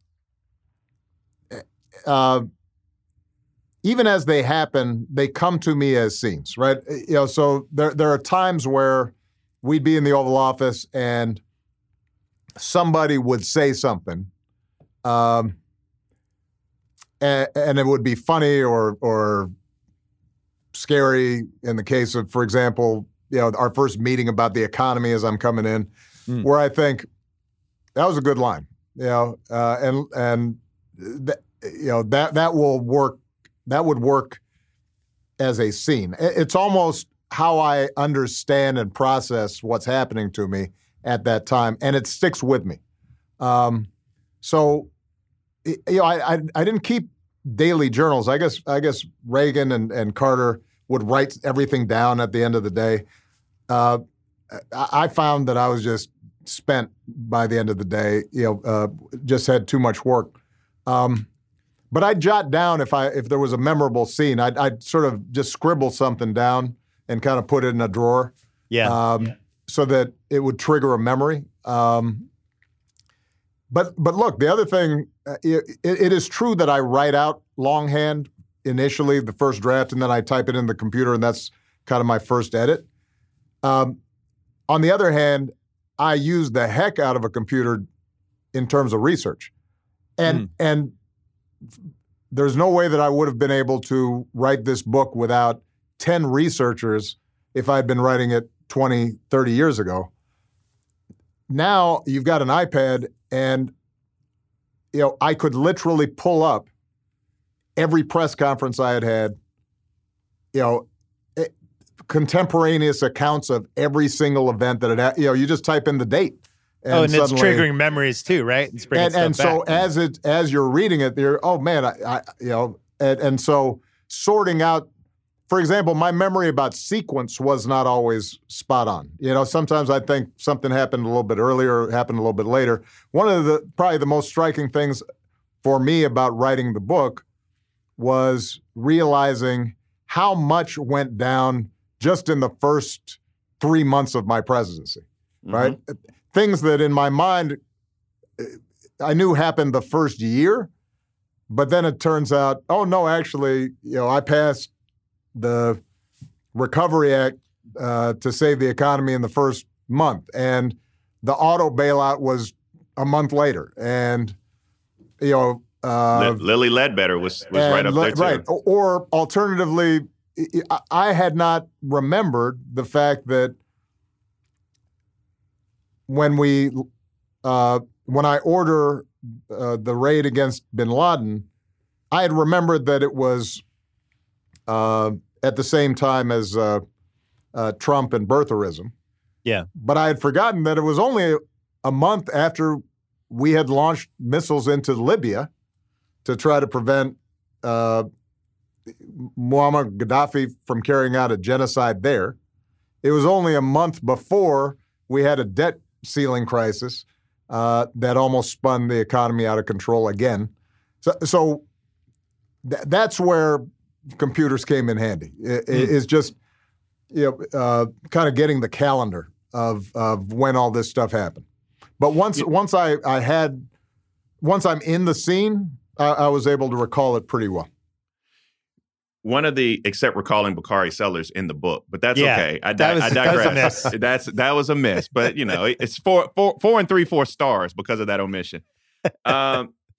[SPEAKER 2] even as they happen, they come to me as scenes, right? So there are times where we'd be in the Oval Office and somebody would say something, and it would be funny or scary. In the case of, for example, our first meeting about the economy as I'm coming in. Where I think that was a good line, and that will work. That would work as a scene. It's almost how I understand and process what's happening to me at that time, and it sticks with me. So, I didn't keep daily journals. I guess Reagan and Carter would write everything down at the end of the day. I found that I was just spent by the end of the day, just had too much work. But I'd jot down if there was a memorable scene, I'd sort of just scribble something down and kind of put it in a drawer. So that it would trigger a memory. But look, the other thing, it is true that I write out longhand initially, the first draft, and then I type it in the computer, and that's kind of my first edit. On the other hand, I use the heck out of a computer in terms of research. And there's no way that I would have been able to write this book without 10 researchers if I'd been writing it 20, 30 years ago. Now you've got an iPad, and I could literally pull up every press conference I had, contemporaneous accounts of every single event that had, you just type in the date.
[SPEAKER 1] And it's triggering memories too, right?
[SPEAKER 2] And so as you're reading it, you're, oh man, and so sorting out, for example, my memory about sequence was not always spot on. Sometimes I think something happened a little bit earlier, happened a little bit later. One of probably the most striking things for me about writing the book was realizing how much went down just in the first 3 months of my presidency, right? Things that in my mind I knew happened the first year, but then it turns out, oh no, actually, I passed the Recovery Act to save the economy in the first month, and the auto bailout was a month later, and
[SPEAKER 3] Lilly Ledbetter was right up there too.
[SPEAKER 2] Right, or alternatively, I had not remembered the fact that when I order the raid against bin Laden, I had remembered that it was at the same time as Trump and birtherism.
[SPEAKER 1] Yeah.
[SPEAKER 2] But I had forgotten that it was only a month after we had launched missiles into Libya to try to prevent Muammar Gaddafi from carrying out a genocide there. It was only a month before we had a debt ceiling crisis that almost spun the economy out of control again. So that's where computers came in handy. It's just kind of getting the calendar of when all this stuff happened. But once I'm in the scene, I was able to recall it pretty well.
[SPEAKER 3] One of the, except recalling Bakari Sellers in the book, but that's okay. I digress. That was a miss, but it's 4 and 3/4 stars because of that omission.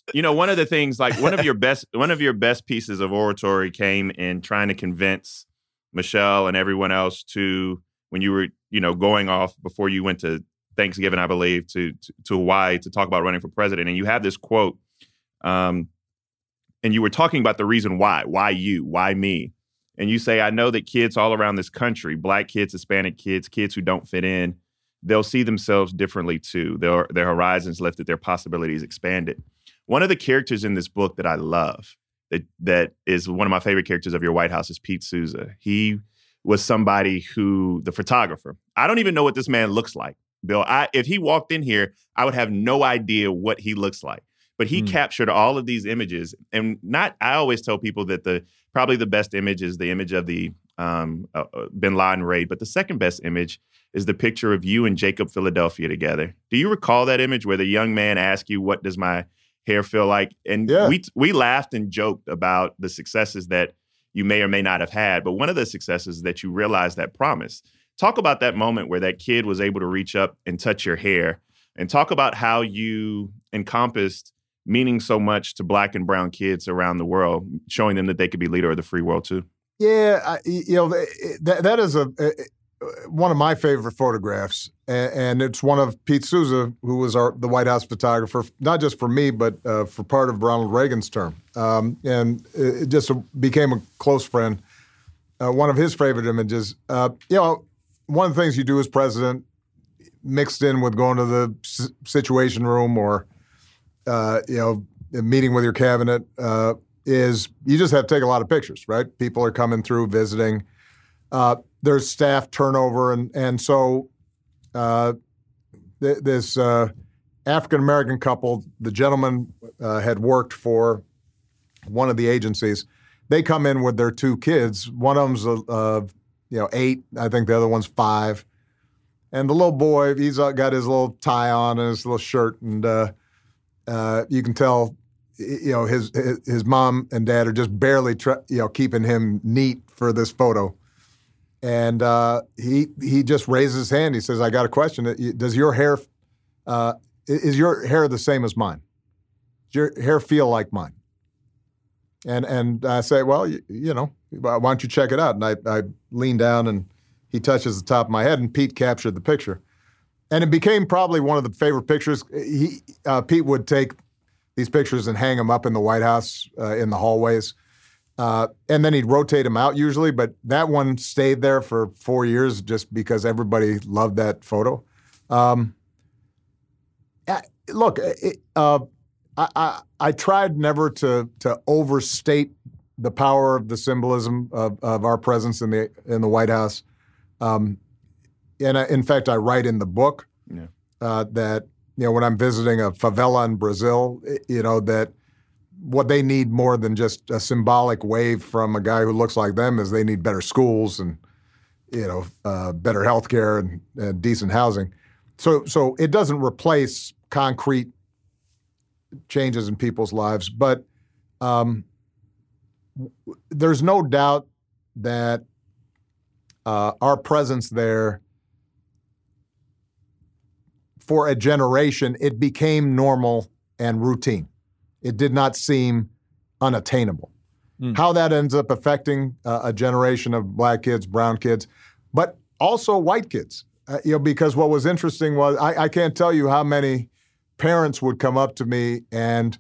[SPEAKER 3] one of the things, like one of your best pieces of oratory came in trying to convince Michelle and everyone else to, when you were, going off before you went to Thanksgiving, I believe, to Hawaii to talk about running for president. And you have this quote, and you were talking about the reason why you, why me? And you say, I know that kids all around this country, Black kids, Hispanic kids, kids who don't fit in, they'll see themselves differently too. Their horizons lifted, their possibilities expanded. One of the characters in this book that I love, that is one of my favorite characters of your White House, is Pete Souza. He was somebody who, the photographer, I don't even know what this man looks like, Bill. If he walked in here, I would have no idea what he looks like. But he captured all of these images. And I always tell people that probably the best image is the image of the Bin Laden raid. But the second best image is the picture of you and Jacob Philadelphia together. Do you recall that image where the young man asked you, what does my hair feel like? And we laughed and joked about the successes that you may or may not have had. But one of the successes is that you realized that promise. Talk about that moment where that kid was able to reach up and touch your hair, and talk about how you encompassed meaning so much to Black and brown kids around the world, showing them that they could be leader of the free world too.
[SPEAKER 2] Yeah, that is one of my favorite photographs, and it's one of Pete Souza, who was the White House photographer, not just for me, but for part of Ronald Reagan's term, and it just became a close friend. One of his favorite images. One of the things you do as president, mixed in with going to the Situation Room or meeting with your cabinet, is you just have to take a lot of pictures, right? People are coming through, visiting. There's staff turnover, and so this African-American couple, the gentleman had worked for one of the agencies. They come in with their two kids. One of them's 8. I think the other one's 5. And the little boy, he's got his little tie on and his little shirt, and you can tell, his mom and dad are just barely, keeping him neat for this photo. And he just raises his hand. He says, "I got a question. Does your hair is your hair the same as mine? Does your hair feel like mine?" And I say, "Well, why don't you check it out?" And I lean down and he touches the top of my head, and Pete captured the picture. And it became probably one of the favorite pictures. Pete would take these pictures and hang them up in the White House in the hallways. And then he'd rotate them out usually, but that one stayed there for 4 years just because everybody loved that photo. Look, I tried never to overstate the power of the symbolism of our presence in the White House. And in fact, I write in the book that when I'm visiting a favela in Brazil, that what they need more than just a symbolic wave from a guy who looks like them is they need better schools and better health care and decent housing. So it doesn't replace concrete changes in people's lives, but there's no doubt that our presence there, for a generation, it became normal and routine. It did not seem unattainable. How that ends up affecting a generation of Black kids, brown kids, but also white kids. Because what was interesting was I can't tell you how many parents would come up to me and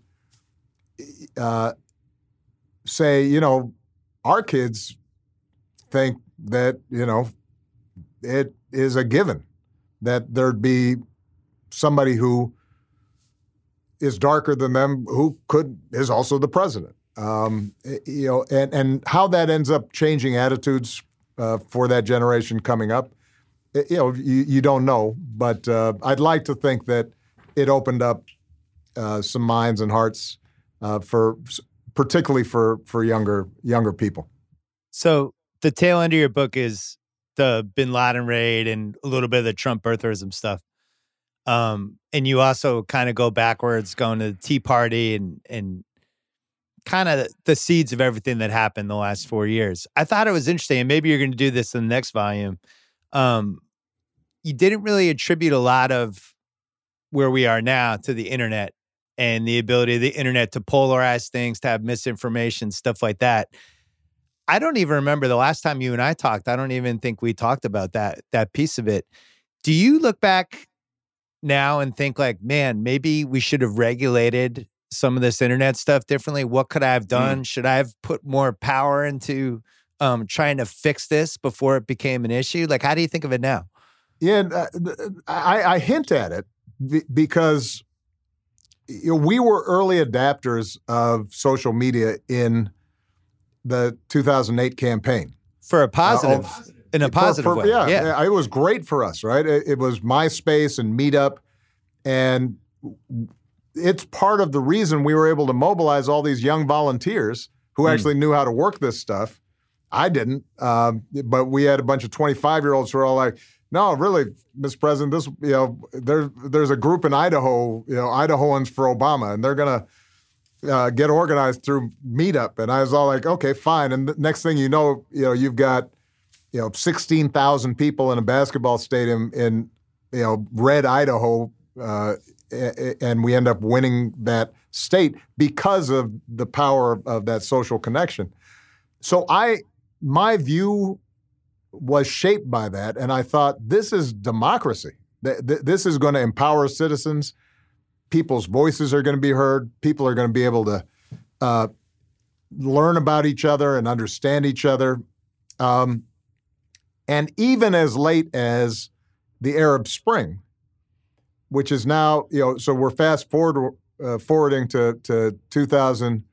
[SPEAKER 2] say, our kids think that, it is a given that there'd be somebody who is darker than them who is also the president. And how that ends up changing attitudes for that generation coming up, you don't know. But I'd like to think that it opened up some minds and hearts particularly for younger people.
[SPEAKER 1] So the tail end of your book is the Bin Laden raid and a little bit of the Trump birtherism stuff. And you also kind of go backwards, going to the Tea Party and kind of the seeds of everything that happened the last 4 years. I thought it was interesting, and maybe you're going to do this in the next volume. You didn't really attribute a lot of where we are now to the internet and the ability of the internet to polarize things, to have misinformation, stuff like that. I don't even remember the last time you and I talked. I don't even think we talked about that piece of it. Do you look back now and think like, man, maybe we should have regulated some of this internet stuff differently? What could I have done? Should I have put more power into trying to fix this before it became an issue? Like, how do you think of it now?
[SPEAKER 2] Yeah, I hint at it because we were early adapters of social media in the 2008 campaign.
[SPEAKER 1] For a positive, in a positive way.
[SPEAKER 2] Yeah, it was great for us, right? It was MySpace and Meetup, and it's part of the reason we were able to mobilize all these young volunteers who actually knew how to work this stuff. I didn't, but we had a bunch of 25-year-olds who were all like, no, really, Mr. President, this, there's a group in Idaho, Idahoans for Obama, and they're going to get organized through Meetup. And I was all like, okay, fine. And the next thing you know, you've got, 16,000 people in a basketball stadium in, red Idaho, and we end up winning that state because of the power of that social connection. So my view was shaped by that, and I thought, this is democracy. This is going to empower citizens. People's voices are going to be heard. People are going to be able to learn about each other and understand each other. And even as late as the Arab Spring, which is now, so we're fast forwarding to 2010,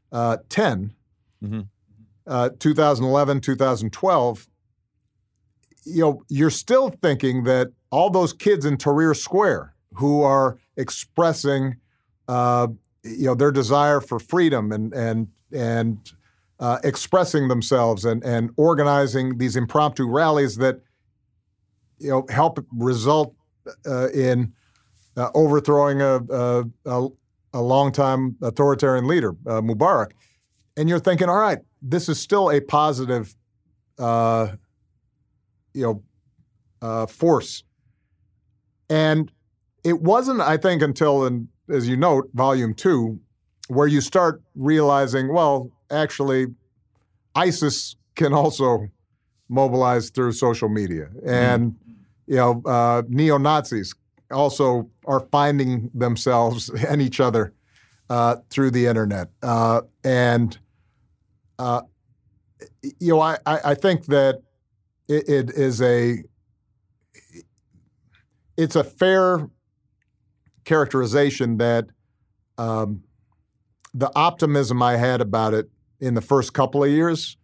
[SPEAKER 2] 2011, 2012, you're still thinking that all those kids in Tahrir Square who are expressing, their desire for freedom and expressing themselves and organizing these impromptu rallies that, help result in overthrowing a longtime authoritarian leader, Mubarak. And you're thinking, all right, this is still a positive, force. And it wasn't, I think, until, as you note, Volume 2, where you start realizing, well, actually, ISIS can also mobilize through social media. And, neo-Nazis also are finding themselves and each other through the internet. I think that it's a fair characterization that the optimism I had about it in the first couple of years,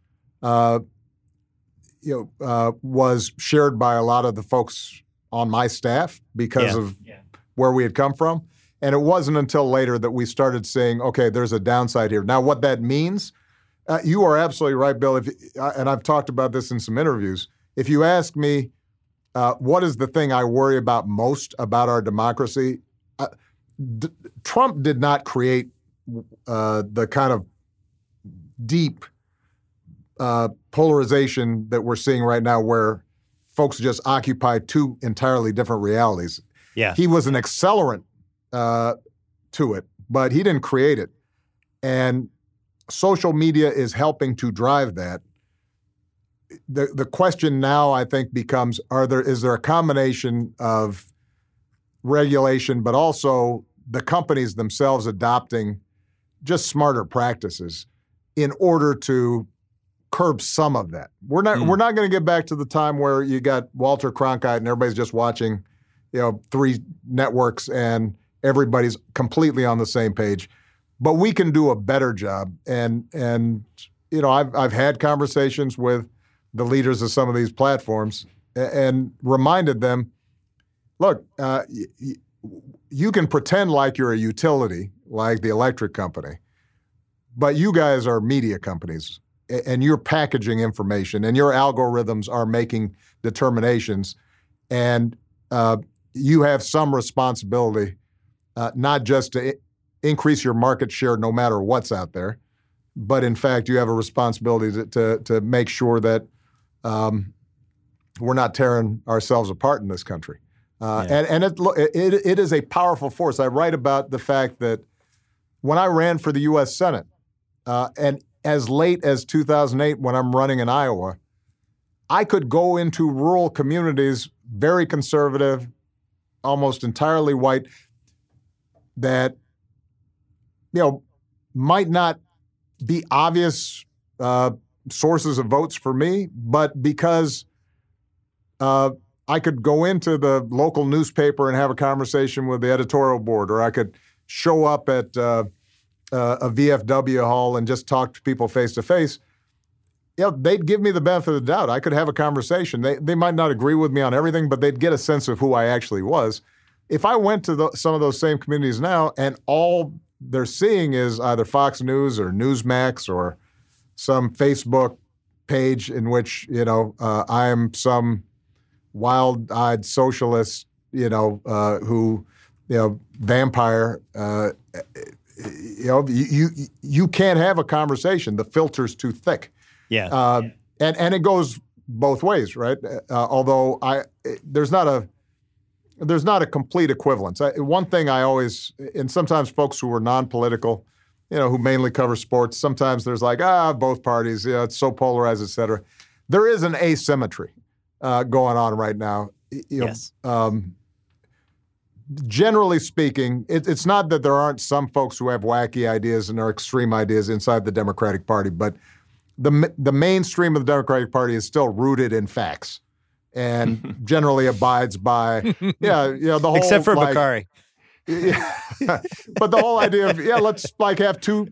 [SPEAKER 2] was shared by a lot of the folks on my staff because of where we had come from. And it wasn't until later that we started saying, okay, there's a downside here. Now, what that means, you are absolutely right, Bill. And I've talked about this in some interviews. If you ask me, what is the thing I worry about most about our democracy? Trump did not create the kind of deep polarization that we're seeing right now where folks just occupy two entirely different realities.
[SPEAKER 1] Yeah.
[SPEAKER 2] He was an accelerant to it, but he didn't create it. And social media is helping to drive that. The question now, I think, becomes, is there a combination of regulation, but also the companies themselves adopting just smarter practices in order to curb some of that? We're not going to get back to the time where you got Walter Cronkite and everybody's just watching, 3 networks and everybody's completely on the same page. But we can do a better job. And I've had conversations with the leaders of some of these platforms and reminded them, look, you can pretend like you're a utility, like the electric company, but you guys are media companies and you're packaging information and your algorithms are making determinations. And you have some responsibility, not just to increase your market share no matter what's out there, but in fact, you have a responsibility to make sure that we're not tearing ourselves apart in this country. And it is a powerful force. I write about the fact that when I ran for the U.S. Senate, and as late as 2008 when I'm running in Iowa, I could go into rural communities, very conservative, almost entirely white, that, might not be obvious sources of votes for me, but because I could go into the local newspaper and have a conversation with the editorial board, or I could show up at a VFW hall and just talk to people face to face. They'd give me the benefit of the doubt. I could have a conversation. They might not agree with me on everything, but they'd get a sense of who I actually was. If I went to some of those same communities now and all they're seeing is either Fox News or Newsmax or some Facebook page in which, I am some wild-eyed socialist, who, vampire, you can't have a conversation. The filter's too thick.
[SPEAKER 1] Yeah.
[SPEAKER 2] And it goes both ways, right? Although there's not a complete equivalence. One thing I always, and sometimes folks who are non-political, who mainly cover sports, sometimes there's like, both parties, it's so polarized, et cetera. There is an asymmetry going on right now.
[SPEAKER 1] Yes.
[SPEAKER 2] Generally speaking, it's not that there aren't some folks who have wacky ideas and are extreme ideas inside the Democratic Party, but the mainstream of the Democratic Party is still rooted in facts and generally abides by, the whole,
[SPEAKER 1] except for Bakari.
[SPEAKER 2] Yeah, but the whole idea of let's have two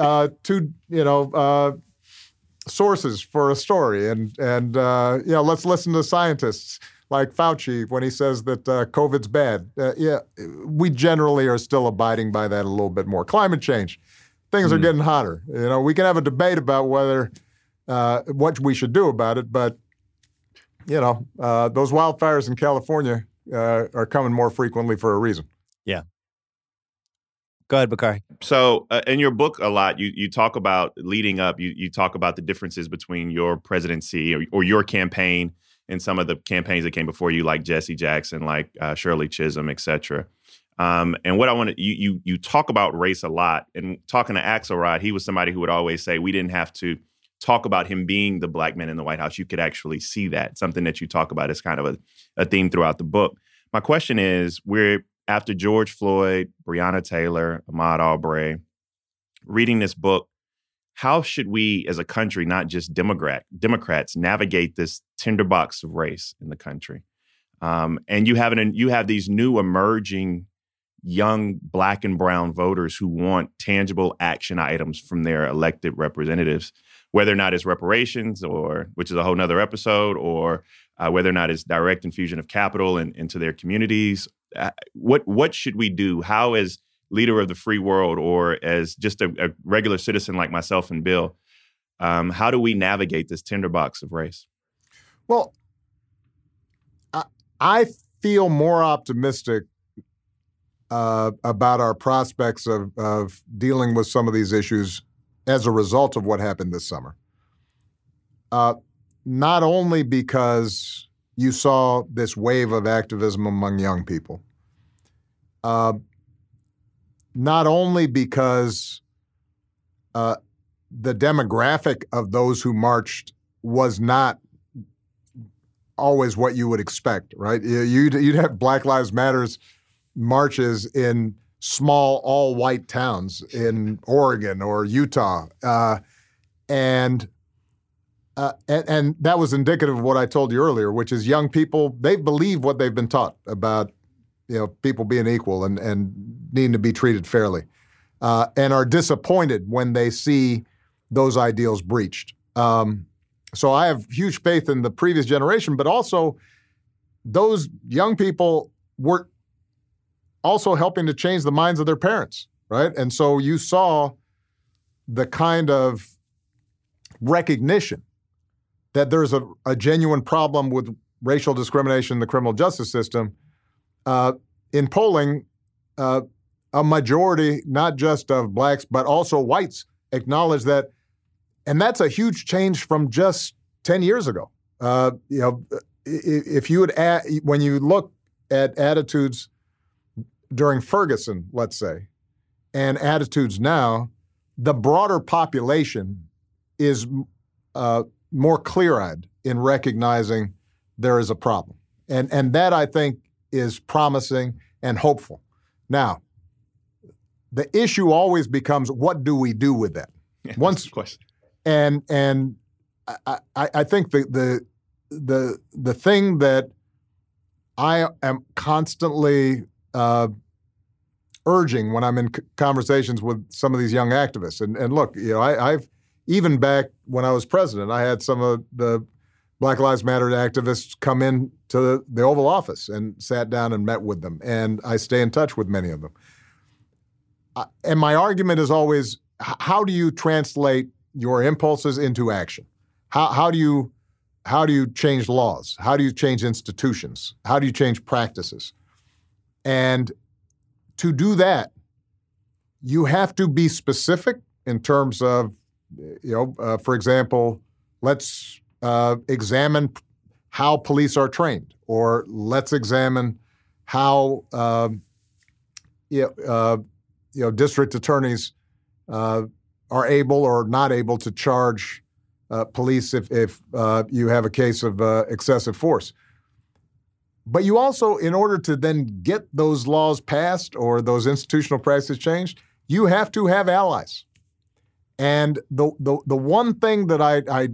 [SPEAKER 2] sources for a story, and let's listen to scientists like Fauci when he says that COVID's bad. We generally are still abiding by that a little bit more. Climate change, things are getting hotter. We can have a debate about whether what we should do about it, but those wildfires in California are coming more frequently for a reason.
[SPEAKER 1] Yeah. Go ahead, Bakari.
[SPEAKER 3] So in your book a lot, you talk about leading up, you talk about the differences between your presidency or your campaign and some of the campaigns that came before you, like Jesse Jackson, like Shirley Chisholm, et cetera. And what I want to, you talk about race a lot. And talking to Axelrod, he was somebody who would always say we didn't have to talk about him being the black man in the White House. You could actually see that, something that you talk about is kind of a theme throughout the book. My question is, we're after George Floyd, Breonna Taylor, Ahmaud Arbery, reading this book, how should we as a country, not just Democrats, navigate this tinderbox of race in the country? And you have these new emerging young black and brown voters who want tangible action items from their elected representatives, whether or not it's reparations, or which is a whole nother episode, or whether or not it's direct infusion of capital into their communities. What should we do? How, as leader of the free world, or as just a regular citizen like myself and Bill, how do we navigate this tinderbox of race?
[SPEAKER 2] Well, I feel more optimistic about our prospects of dealing with some of these issues as a result of what happened this summer. Not only because you saw this wave of activism among young people, not only because the demographic of those who marched was not always what you would expect, right? You'd have Black Lives Matters marches in small, all-white towns in Oregon or Utah, and that was indicative of what I told you earlier, which is young people, they believe what they've been taught about, people being equal and needing to be treated fairly, and are disappointed when they see those ideals breached. So I have huge faith in the previous generation, but also those young people were also helping to change the minds of their parents, right? And so you saw the kind of recognition that there's a genuine problem with racial discrimination in the criminal justice system. In polling, a majority, not just of blacks, but also whites, acknowledge that. And that's a huge change from just 10 years ago. If you would when you look at attitudes during Ferguson, let's say, and attitudes now, the broader population is more clear-eyed in recognizing there is a problem. And that, I think, is promising and hopeful. Now, the issue always becomes, what do we do with that?
[SPEAKER 3] Yeah, that's the question.
[SPEAKER 2] And I think the thing that I am constantly urging when I'm in conversations with some of these young activists, and look, I've even back when I was president, I had some of the Black Lives Matter activists come in to the Oval Office and sat down and met with them, and I stay in touch with many of them. And my argument is always, how do you translate your impulses into action? How do you change laws? How do you change institutions? How do you change practices? And to do that, you have to be specific in terms of, for example, let's examine how police are trained, or let's examine how district attorneys are able or not able to charge police if you have a case of excessive force. But you also, in order to then get those laws passed or those institutional practices changed, you have to have allies. And the one thing that I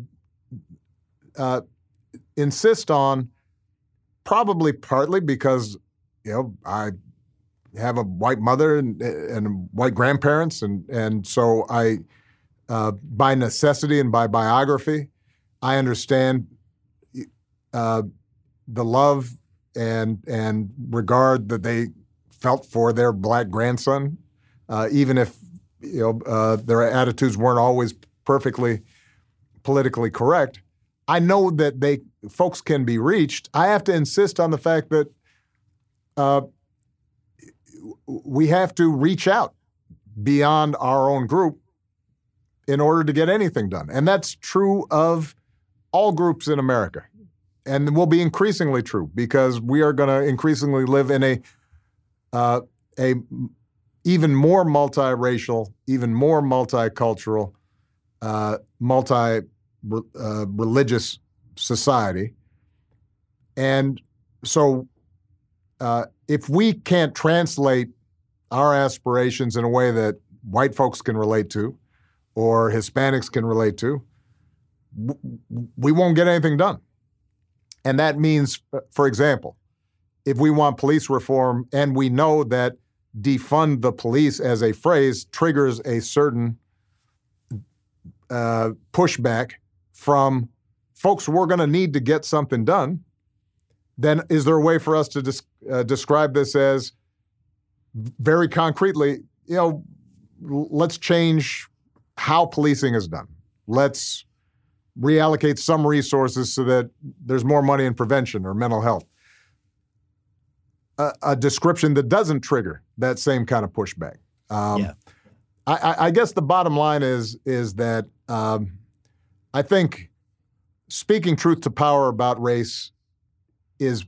[SPEAKER 2] insist on, probably partly because I have a white mother and white grandparents, and so I, by necessity and by biography, I understand the love and regard that they felt for their black grandson, even if their attitudes weren't always perfectly politically correct. I know that folks can be reached. I have to insist on the fact that we have to reach out beyond our own group in order to get anything done. And that's true of all groups in America. And will be increasingly true, because we are going to increasingly live in a even more multiracial, even more multicultural, multi-religious society. And so if we can't translate our aspirations in a way that white folks can relate to or Hispanics can relate to, we won't get anything done. And that means, for example, if we want police reform, and we know that defund the police as a phrase triggers a certain pushback from folks who are going to need to get something done, then is there a way for us to describe this as very concretely, let's change how policing is done. Let's reallocate some resources so that there's more money in prevention or mental health. A description that doesn't trigger that same kind of pushback. I guess the bottom line is that I think speaking truth to power about race is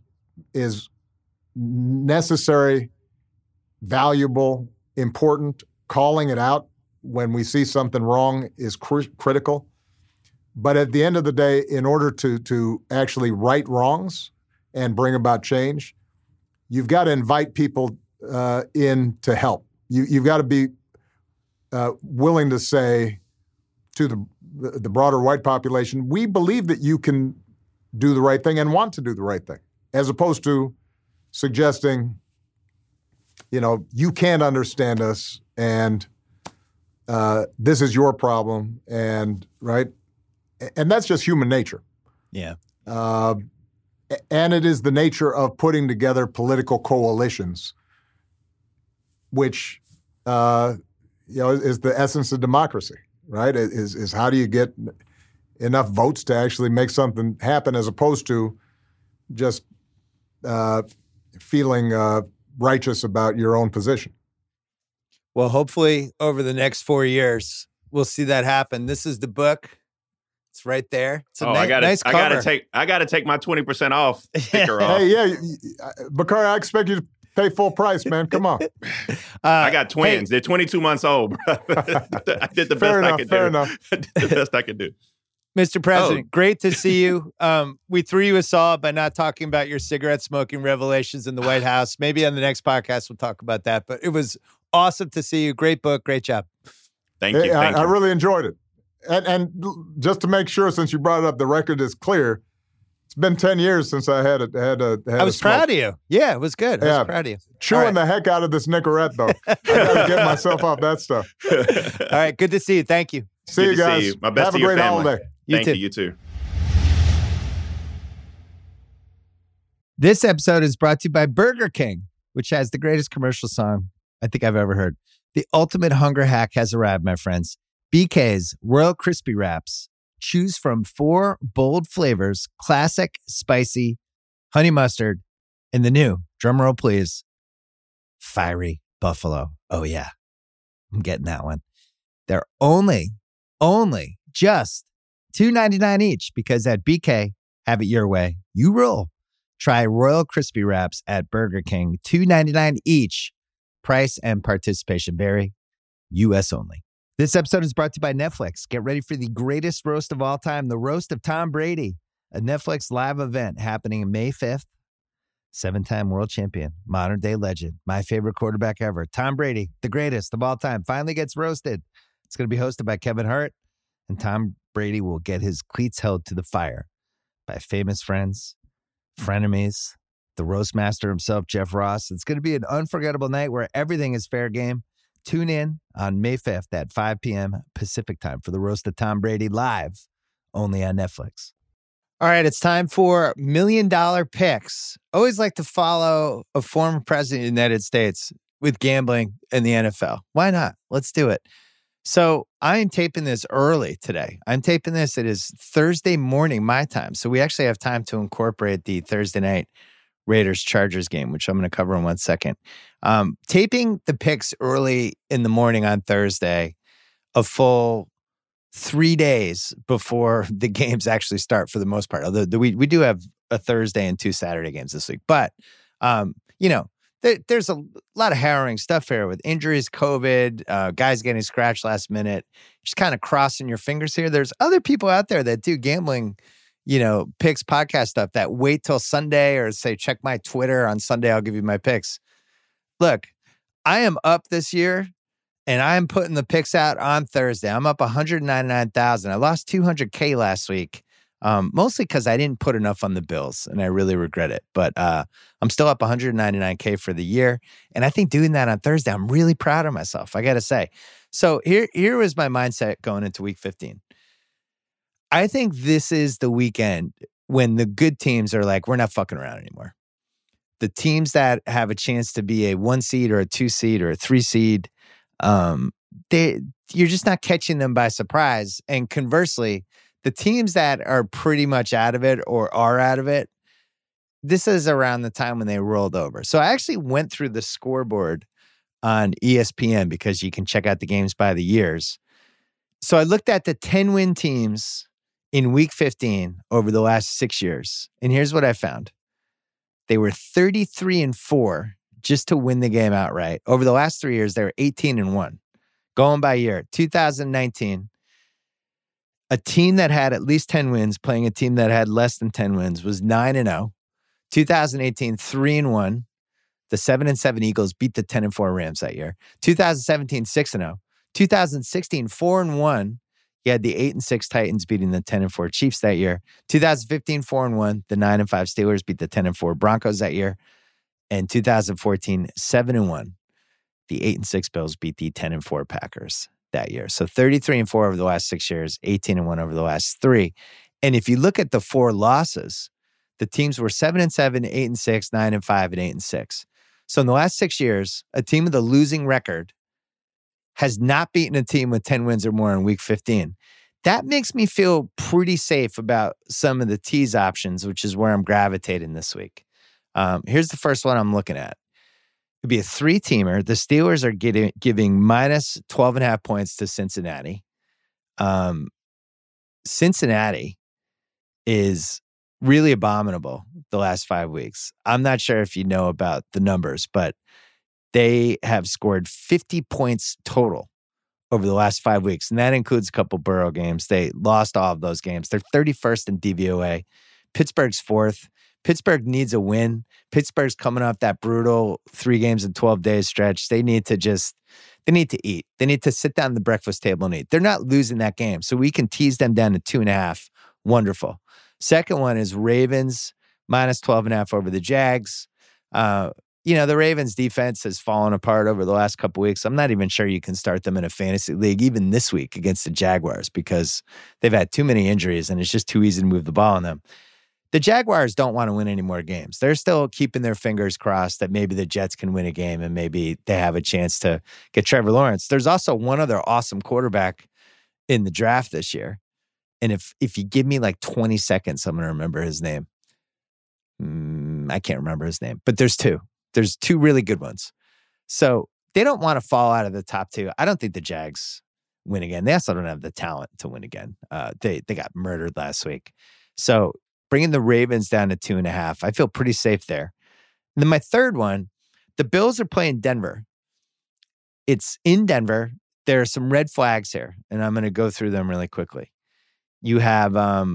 [SPEAKER 2] necessary, valuable, important. Calling it out when we see something wrong is critical. But at the end of the day, in order to actually right wrongs and bring about change, you've got to invite people in to help. You've got to be willing to say to the broader white population, we believe that you can do the right thing and want to do the right thing, as opposed to suggesting, you can't understand us and this is your problem, and right. And that's just human nature.
[SPEAKER 1] Yeah.
[SPEAKER 2] And it is the nature of putting together political coalitions, which is the essence of democracy, right? Is how do you get enough votes to actually make something happen, as opposed to just feeling righteous about your own position.
[SPEAKER 1] Well, hopefully over the next 4 years, we'll see that happen. This is the book. It's right there. It's a nice cover.
[SPEAKER 3] I gotta take my 20% off sticker off.
[SPEAKER 2] Hey, yeah, Bakari, I expect you pay full price, man. Come on.
[SPEAKER 3] I got twins. They're 22 months old, bro. I did the best I could do.
[SPEAKER 2] Fair enough.
[SPEAKER 3] I did the best I could do.
[SPEAKER 1] Mr. President, great to see you. We threw you a solid by not talking about your cigarette smoking revelations in the White House. Maybe on the next podcast we'll talk about that. But it was awesome to see you. Great book. Great job.
[SPEAKER 3] Thank you.
[SPEAKER 2] I really enjoyed it. And just to make sure, since you brought it up, the record is clear. It's been 10 years since I had
[SPEAKER 1] I was proud of you. Yeah, it was good. I was proud of you.
[SPEAKER 2] Chewing the heck out of this Nicorette, though. I got to get myself off that stuff.
[SPEAKER 1] All right. Good to see you. Thank you.
[SPEAKER 2] See you guys.
[SPEAKER 3] See you. My best
[SPEAKER 2] Have
[SPEAKER 3] to
[SPEAKER 2] a
[SPEAKER 3] your
[SPEAKER 2] great
[SPEAKER 3] family.
[SPEAKER 2] holiday.
[SPEAKER 3] Thank you. You too.
[SPEAKER 1] This episode is brought to you by Burger King, which has the greatest commercial song I think I've ever heard. The ultimate hunger hack has arrived, my friends. BK's Royal Crispy Wraps. Choose from 4 bold flavors: classic, spicy, honey mustard, and the new, drumroll please, fiery buffalo. Oh yeah, I'm getting that one. They're only just $2.99 each, because at BK, have it your way. You rule. Try Royal Crispy Wraps at Burger King. $2.99 each. Price and participation vary. U.S. only. This episode is brought to you by Netflix. Get ready for the greatest roast of all time, the roast of Tom Brady, a Netflix live event happening May 5th. 7-time world champion, modern day legend, my favorite quarterback ever, Tom Brady, the greatest of all time, finally gets roasted. It's going to be hosted by Kevin Hart, and Tom Brady will get his cleats held to the fire by famous friends, frenemies, the roast master himself, Jeff Ross. It's going to be an unforgettable night where everything is fair game. Tune in on May 5th at 5 p.m. Pacific time for the roast of Tom Brady live, only on Netflix. All right, it's time for $1 Million Picks. Always like to follow a former president of the United States with gambling in the NFL. Why not? Let's do it. So I am taping this early today. I'm taping this. It is Thursday morning, my time. So we actually have time to incorporate the Thursday night Raiders-Chargers game, which I'm going to cover in 1 second. Taping the picks early in the morning on Thursday, a full 3 days before the games actually start for the most part. Although we do have a Thursday and 2 Saturday games this week. But, there's a lot of harrowing stuff here with injuries, COVID, guys getting scratched last minute, just kind of crossing your fingers here. There's other people out there that do gambling, picks, podcast stuff that wait till Sunday or say, check my Twitter on Sunday. I'll give you my picks. Look, I am up this year and I'm putting the picks out on Thursday. I'm up 199,000. I lost 200K last week, mostly because I didn't put enough on the Bills and I really regret it. But I'm still up 199K for the year. And I think doing that on Thursday, I'm really proud of myself, I got to say. So here was my mindset going into week 15. I think this is the weekend when the good teams are like, we're not fucking around anymore. The teams that have a chance to be a 1 seed or a 2 seed or a 3 seed, you're just not catching them by surprise. And conversely, the teams that are pretty much out of it or are out of it, this is around the time when they rolled over. So I actually went through the scoreboard on ESPN because you can check out the games by the years. So I looked at the 10-win teams in week 15 over the last 6 years. And here's what I found. They were 33-4 just to win the game outright. Over the last 3 years, they were 18-1. Going by year, 2019, a team that had at least 10 wins playing a team that had less than 10 wins was 9-0. 2018, 3-1. The 7-7 Eagles beat the 10-4 Rams that year. 2017, 6-0. 2016, 4-1. You had the 8-6 Titans beating the 10-4 Chiefs that year. 2015, 4-1. The 9-5 Steelers beat the 10-4 Broncos that year. And 2014, 7-1. The 8-6 Bills beat the 10-4 Packers that year. So 33-4 over the last 6 years, 18-1 over the last 3. And if you look at the 4 losses, the teams were 7-7, 8-6, 9-5, and 8-6. So in the last 6 years, a team with a losing record has not beaten a team with 10 wins or more in week 15. That makes me feel pretty safe about some of the tease options, which is where I'm gravitating this week. Here's the first one I'm looking at. It'd be a 3-teamer. The Steelers are giving minus 12.5 points to Cincinnati. Cincinnati is really abominable the last 5 weeks. I'm not sure if you know about the numbers, but they have scored 50 points total over the last 5 weeks, and that includes a couple Burrow games. They lost all of those games. They're 31st in DVOA. Pittsburgh's 4th. Pittsburgh needs a win. Pittsburgh's coming off that brutal 3 games in 12 days stretch. They need to eat. They need to sit down at the breakfast table and eat. They're not losing that game, so we can tease them down to 2.5. Wonderful. Second one is Ravens minus 12.5 over the Jags. The Ravens defense has fallen apart over the last couple weeks. I'm not even sure you can start them in a fantasy league even this week against the Jaguars because they've had too many injuries and it's just too easy to move the ball on them. The Jaguars don't want to win any more games. They're still keeping their fingers crossed that maybe the Jets can win a game and maybe they have a chance to get Trevor Lawrence. There's also one other awesome quarterback in the draft this year. And if you give me like 20 seconds, I'm going to remember his name. I can't remember his name, but there's two. There's two really good ones. So they don't want to fall out of the top 2. I don't think the Jags win again. They also don't have the talent to win again. They got murdered last week. So bringing the Ravens down to 2.5, I feel pretty safe there. And then my third one, the Bills are playing Denver. It's in Denver. There are some red flags here, and I'm going to go through them really quickly. You have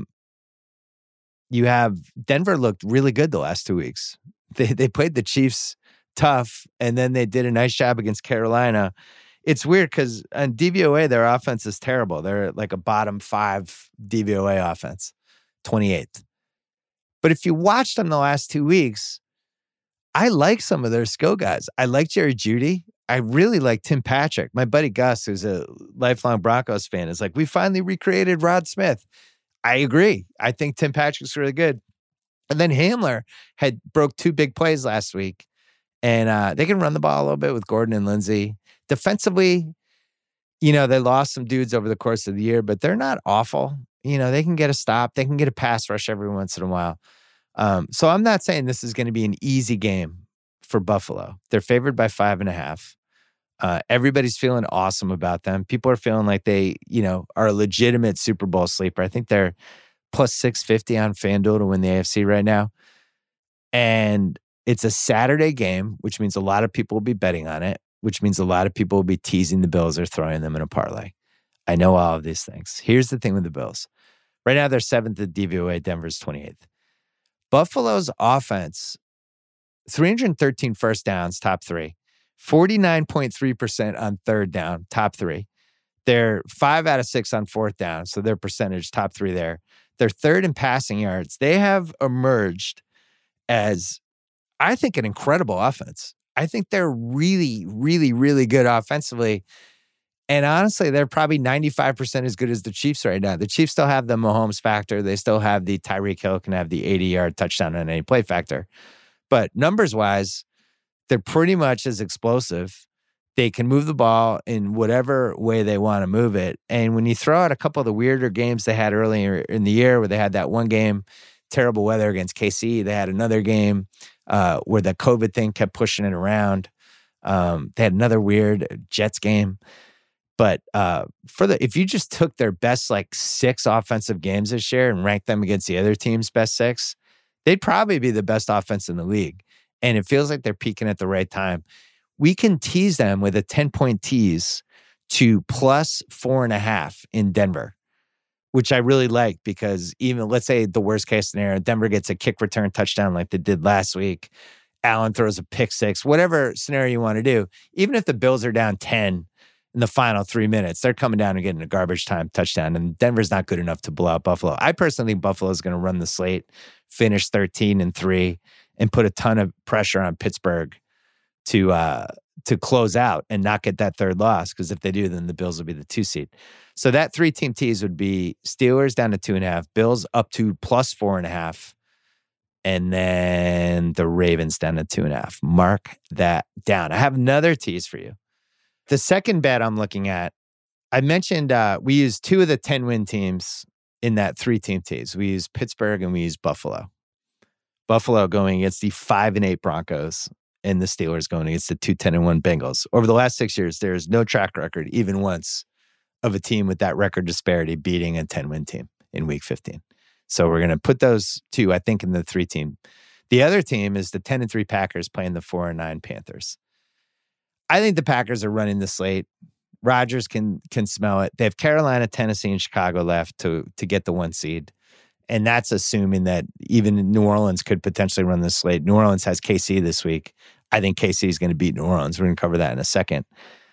[SPEAKER 1] Denver looked really good the last 2 weeks. They played the Chiefs tough, and then they did a nice job against Carolina. It's weird because on DVOA, their offense is terrible. They're like a bottom 5 DVOA offense, 28th. But if you watched them the last 2 weeks, I like some of their skill guys. I like Jerry Jeudy. I really like Tim Patrick. My buddy Gus, who's a lifelong Broncos fan, is like, we finally recreated Rod Smith. I agree. I think Tim Patrick's really good. And then Hamler broke 2 big plays last week. And they can run the ball a little bit with Gordon and Lindsey. Defensively, they lost some dudes over the course of the year, but they're not awful. They can get a stop. They can get a pass rush every once in a while. So I'm not saying this is going to be an easy game for Buffalo. They're favored by 5.5. Everybody's feeling awesome about them. People are feeling like they, are a legitimate Super Bowl sleeper. I think they're plus 650 on FanDuel to win the AFC right now. And it's a Saturday game, which means a lot of people will be betting on it, which means a lot of people will be teasing the Bills or throwing them in a parlay. I know all of these things. Here's the thing with the Bills. Right now, they're 7th at DVOA. Denver's 28th. Buffalo's offense, 313 first downs, top 3. 49.3% on third down, top 3. They're 5 out of 6 on fourth down, so their percentage, top 3 there. They're 3rd in passing yards. They have emerged as, I think, an incredible offense. I think they're really, really, really good offensively. And honestly, they're probably 95% as good as the Chiefs right now. The Chiefs still have the Mahomes factor. They still have the Tyreek Hill can have the 80-yard touchdown on any play factor. But numbers-wise, they're pretty much as explosive. They can move the ball in whatever way they want to move it. And when you throw out a couple of the weirder games they had earlier in the year where they had that one game, terrible weather against KC, they had another game where the COVID thing kept pushing it around. They had another weird Jets game. But if you just took their best 6 offensive games this year and ranked them against the other team's best 6, they'd probably be the best offense in the league. And it feels like they're peaking at the right time. We can tease them with a 10-point tease to plus 4.5 in Denver, which I really like because even, let's say the worst case scenario, Denver gets a kick return touchdown like they did last week. Allen throws a pick 6, whatever scenario you want to do. Even if the Bills are down 10 in the final 3 minutes, they're coming down and getting a garbage time touchdown, and Denver's not good enough to blow out Buffalo. I personally think Buffalo is going to run the slate, finish 13-3, and put a ton of pressure on Pittsburgh to close out and not get that third loss, because if they do, then the Bills will be the 2 seed. So that 3-team tease would be Steelers down to 2.5, Bills up to plus 4.5, and then the Ravens down to 2.5. Mark that down. I have another tease for you. The second bet I'm looking at, I mentioned we used 2 of the 10-win teams in that 3-team tease. We used Pittsburgh and we used Buffalo. Buffalo going against the 5-8 Broncos and the Steelers going against the 2-10-1 Bengals. Over the last 6 years, there is no track record, even once, of a team with that record disparity beating a 10-win team in Week 15. So we're going to put those two, I think, in the 3 team. The other team is the 10-3 Packers playing the 4-9 Panthers. I think the Packers are running the slate. Rodgers can smell it. They have Carolina, Tennessee, and Chicago left to get the 1 seed. And that's assuming that even New Orleans could potentially run the slate. New Orleans has KC this week. I think KC is going to beat New Orleans. We're going to cover that in a second.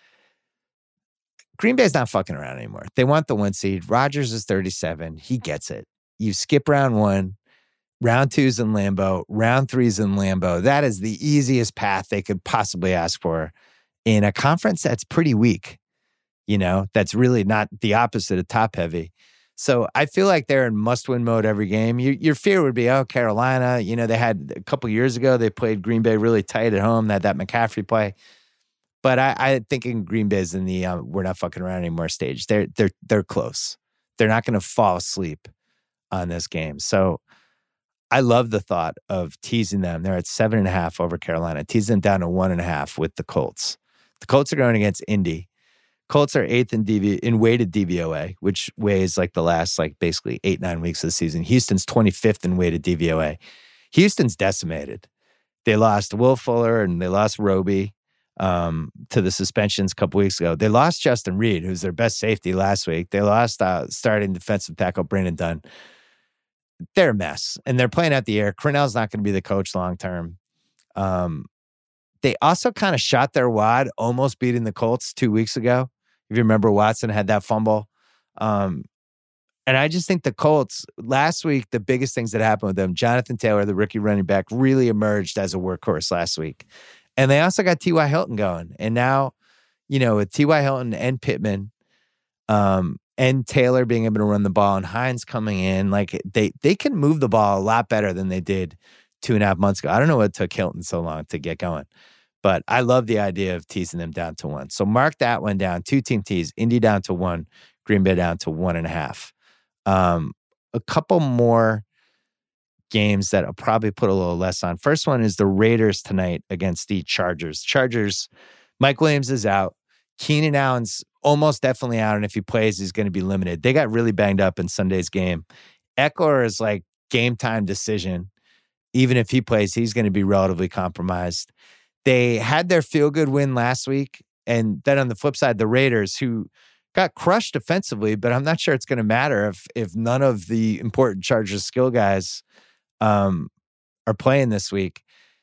[SPEAKER 1] Green Bay's not fucking around anymore. They want the 1 seed. Rodgers is 37. He gets it. You skip round 1. Round 2's in Lambeau. Round 3's in Lambeau. That is the easiest path they could possibly ask for in a conference that's pretty weak. That's really not the opposite of top heavy. So I feel like they're in must-win mode every game. Your fear would be, Carolina. They had a couple years ago, they played Green Bay really tight at home. They had that McCaffrey play. But I think in Green Bay's in the we're not fucking around anymore stage. They're close. They're not going to fall asleep on this game. So I love the thought of teasing them. They're at 7.5 over Carolina. Tease them down to 1.5 with the Colts. The Colts are going against Indy. Colts are 8th in weighted DVOA, which weighs like the last basically 8-9 weeks of the season. Houston's 25th in weighted DVOA. Houston's decimated. They lost Will Fuller and they lost Roby to the suspensions a couple weeks ago. They lost Justin Reed, who's their best safety last week. They lost starting defensive tackle Brandon Dunn. They're a mess, and they're playing out the air. Cornell's not going to be the coach long term. They also kind of shot their wad, almost beating the Colts 2 weeks ago. If you remember, Watson had that fumble. And I just think the Colts, last week, the biggest things that happened with them, Jonathan Taylor, the rookie running back, really emerged as a workhorse last week. And they also got T.Y. Hilton going. And now, with T.Y. Hilton and Pittman, and Taylor being able to run the ball and Hines coming in, they can move the ball a lot better than they did 2.5 months ago. I don't know what took Hilton so long to get going, but I love the idea of teasing them down to 1. So mark that one down. 2-team tease, Indy down to 1, Green Bay down to 1.5. A couple more games that I'll probably put a little less on. First one is the Raiders tonight against the Chargers. Mike Williams is out. Keenan Allen's almost definitely out, and if he plays, he's going to be limited. They got really banged up in Sunday's game. Eckler is game time decision. Even if he plays, he's going to be relatively compromised. They had their feel-good win last week, and then on the flip side, the Raiders, who got crushed defensively, but I'm not sure it's going to matter if none of the important Chargers skill guys are playing this week.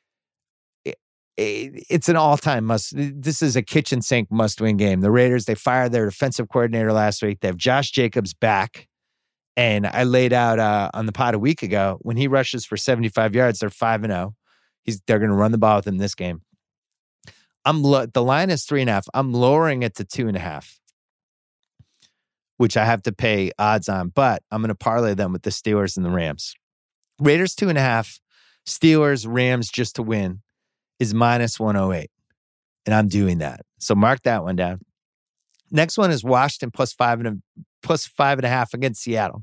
[SPEAKER 1] It's an all-time must. This is a kitchen sink must-win game. The Raiders, they fired their defensive coordinator last week. They have Josh Jacobs back. And I laid out on the pod a week ago, when he rushes for 75 yards, they're 5-0. They're going to run the ball with him this game. The line is 3.5. I'm lowering it to 2.5, which I have to pay odds on, but I'm going to parlay them with the Steelers and the Rams. Raiders 2.5, Steelers, Rams just to win is -108. And I'm doing that. So mark that one down. Next one is Washington +5.5 against Seattle.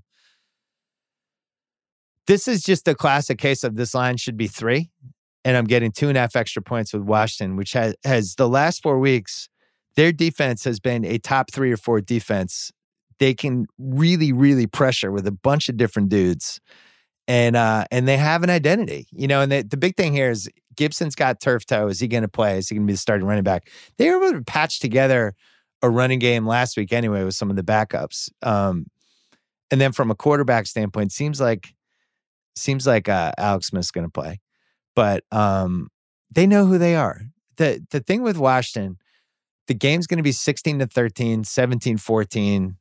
[SPEAKER 1] This is just a classic case of this line should be 3. And I'm getting 2.5 extra points with Washington, which has the last 4 weeks, their defense has been a top 3 or 4 defense. They can really, really pressure with a bunch of different dudes. And they have an identity, and the big thing here is Gibson's got turf toe. Is he going to play? Is he going to be the starting running back? They were able to patch together a running game last week anyway with some of the backups. And then from a quarterback standpoint, seems like Alex Smith's going to play, but they know who they are. The thing with Washington, the game's going to be 16-13, 17-14.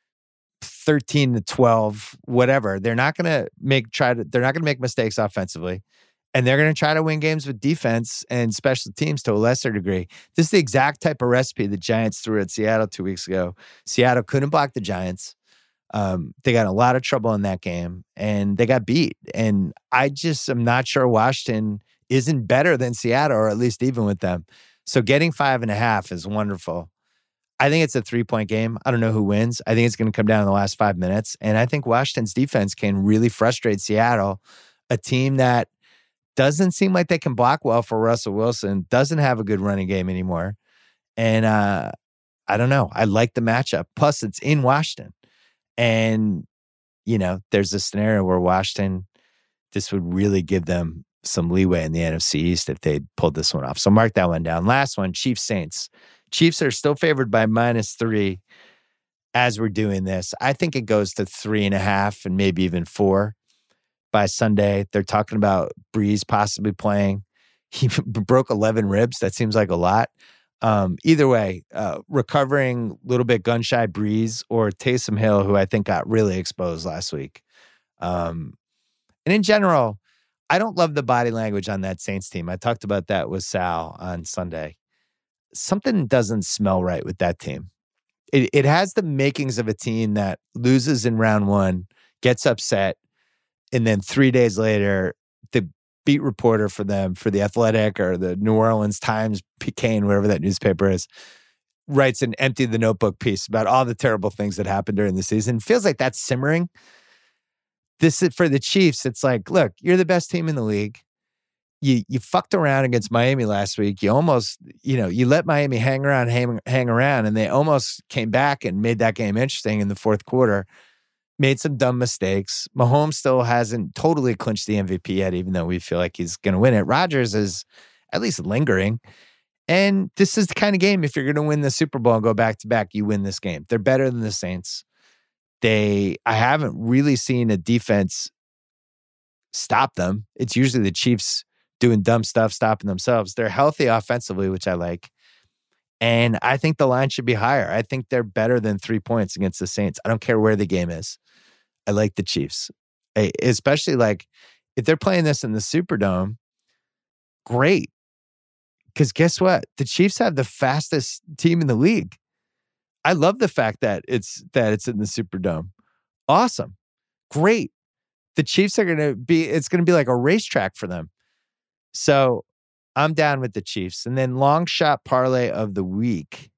[SPEAKER 1] 13-12, whatever. They're not going to make mistakes offensively, and they're going to try to win games with defense and special teams to a lesser degree. This is the exact type of recipe the Giants threw at Seattle 2 weeks ago. Seattle couldn't block the Giants. They got a lot of trouble in that game, and they got beat. And I just am not sure Washington isn't better than Seattle, or at least even with them. So getting 5.5 is wonderful. I think it's a 3-point game. I don't know who wins. I think it's going to come down in the last 5 minutes. And I think Washington's defense can really frustrate Seattle, a team that doesn't seem like they can block well for Russell Wilson, doesn't have a good running game anymore. And I don't know. I like the matchup. Plus, it's in Washington. And, there's a scenario where Washington, this would really give them some leeway in the NFC East if they pulled this one off. So mark that one down. Last one, Chiefs Saints. Chiefs are still favored by -3 as we're doing this. I think it goes to 3.5 and maybe even 4 by Sunday. They're talking about Breeze possibly playing. He broke 11 ribs. That seems like a lot. Either way, recovering a little bit gun-shy Breeze or Taysom Hill, who I think got really exposed last week. And in general, I don't love the body language on that Saints team. I talked about that with Sal on Sunday. Something doesn't smell right with that team. It has the makings of a team that loses in round 1, gets upset, and then 3 days later, the beat reporter for them, for The Athletic or the New Orleans Times, Picayune, whatever that newspaper is, writes an empty the notebook piece about all the terrible things that happened during the season. It feels like that's simmering. This is for the Chiefs. It's like, look, you're the best team in the league. You fucked around against Miami last week. You almost, you let Miami hang around, and they almost came back and made that game interesting in the fourth quarter. Made some dumb mistakes. Mahomes still hasn't totally clinched the MVP yet, even though we feel like he's going to win it. Rodgers is at least lingering. And this is the kind of game, if you're going to win the Super Bowl and go back-to-back, you win this game. They're better than the Saints. I haven't really seen a defense stop them. It's usually the Chiefs doing dumb stuff, stopping themselves. They're healthy offensively, which I like. And I think the line should be higher. I think they're better than 3 points against the Saints. I don't care where the game is. I like the Chiefs. Especially if they're playing this in the Superdome, great. Because guess what? The Chiefs have the fastest team in the league. I love the fact that it's in the Superdome. Awesome. Great. The Chiefs it's going to be like a racetrack for them. So I'm down with the Chiefs. And then long shot parlay of the week.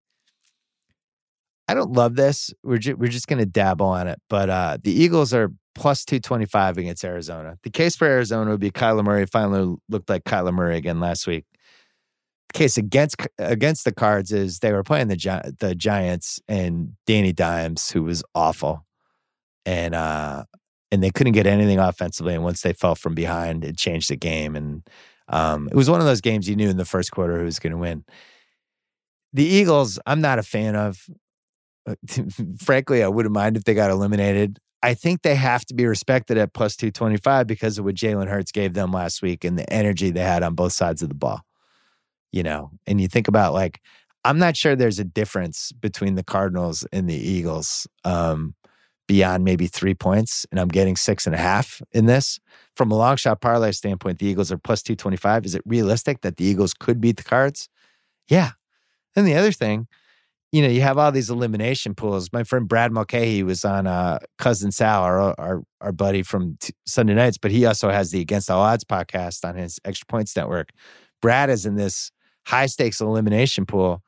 [SPEAKER 1] I don't love this. We're just going to dabble on it. But the Eagles are plus 225 against Arizona. The case for Arizona would be Kyler Murray finally looked like Kyler Murray again last week. The case against the Cards is they were playing the Giants and Danny Dimes, who was awful. And they couldn't get anything offensively. And once they fell from behind, it changed the game. And it was one of those games you knew in the first quarter who was going to win. The Eagles, I'm not a fan of. Frankly, I wouldn't mind if they got eliminated. I think they have to be respected at plus 225 because of what Jalen Hurts gave them last week and the energy they had on both sides of the ball. And you think about I'm not sure there's a difference between the Cardinals and the Eagles beyond maybe 3 points. And I'm getting 6.5 in this. From a long shot parlay standpoint, the Eagles are plus 225. Is it realistic that the Eagles could beat the Cards? Yeah. And the other thing, you have all these elimination pools. My friend Brad Mulcahy was on Cousin Sal, our buddy from Sunday nights, but he also has the Against All Odds podcast on his Extra Points Network. Brad is in this high stakes eliminator pool,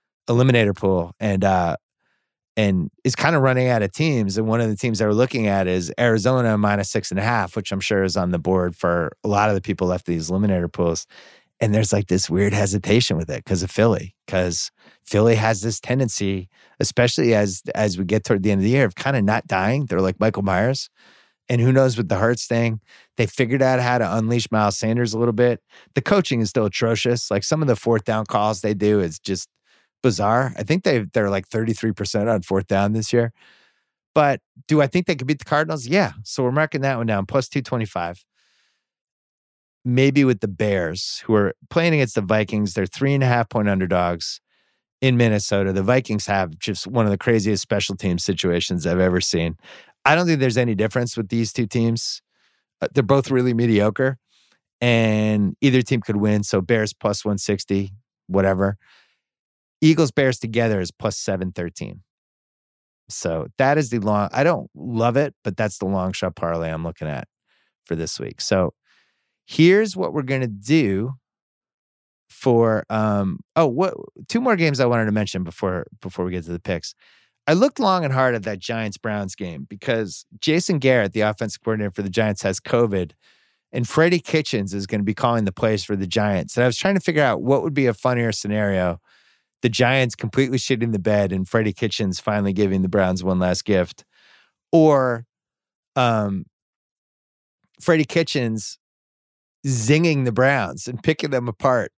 [SPEAKER 1] and is kind of running out of teams. And one of the teams they were looking at is Arizona minus 6.5, which I'm sure is on the board for a lot of the people left these eliminator pools. And there's this weird hesitation with it because of Philly, because Philly has this tendency, especially as we get toward the end of the year, of kind of not dying. They're like Michael Myers. And who knows with the Hurts thing, they figured out how to unleash Miles Sanders a little bit. The coaching is still atrocious. Some of the fourth down calls they do is just bizarre. I think they're 33% on fourth down this year. But do I think they could beat the Cardinals? Yeah. So we're marking that one down, plus 225. Maybe with the Bears, who are playing against the Vikings. They're 3.5-point underdogs in Minnesota. The Vikings have just one of the craziest special team situations I've ever seen. I don't think there's any difference with these two teams. They're both really mediocre, and either team could win. So Bears plus 160, whatever. Eagles, Bears together is plus 713. So that is the long. I don't love it, but that's the long shot parlay I'm looking at for this week. So here's what we're going to do for, two more games I wanted to mention before we get to the picks. I looked long and hard at that Giants-Browns game because Jason Garrett, the offensive coordinator for the Giants, has COVID, and Freddie Kitchens is going to be calling the plays for the Giants. And I was trying to figure out what would be a funnier scenario. The Giants completely shitting the bed and Freddie Kitchens finally giving the Browns one last gift. Or Freddie Kitchens zinging the Browns and picking them apart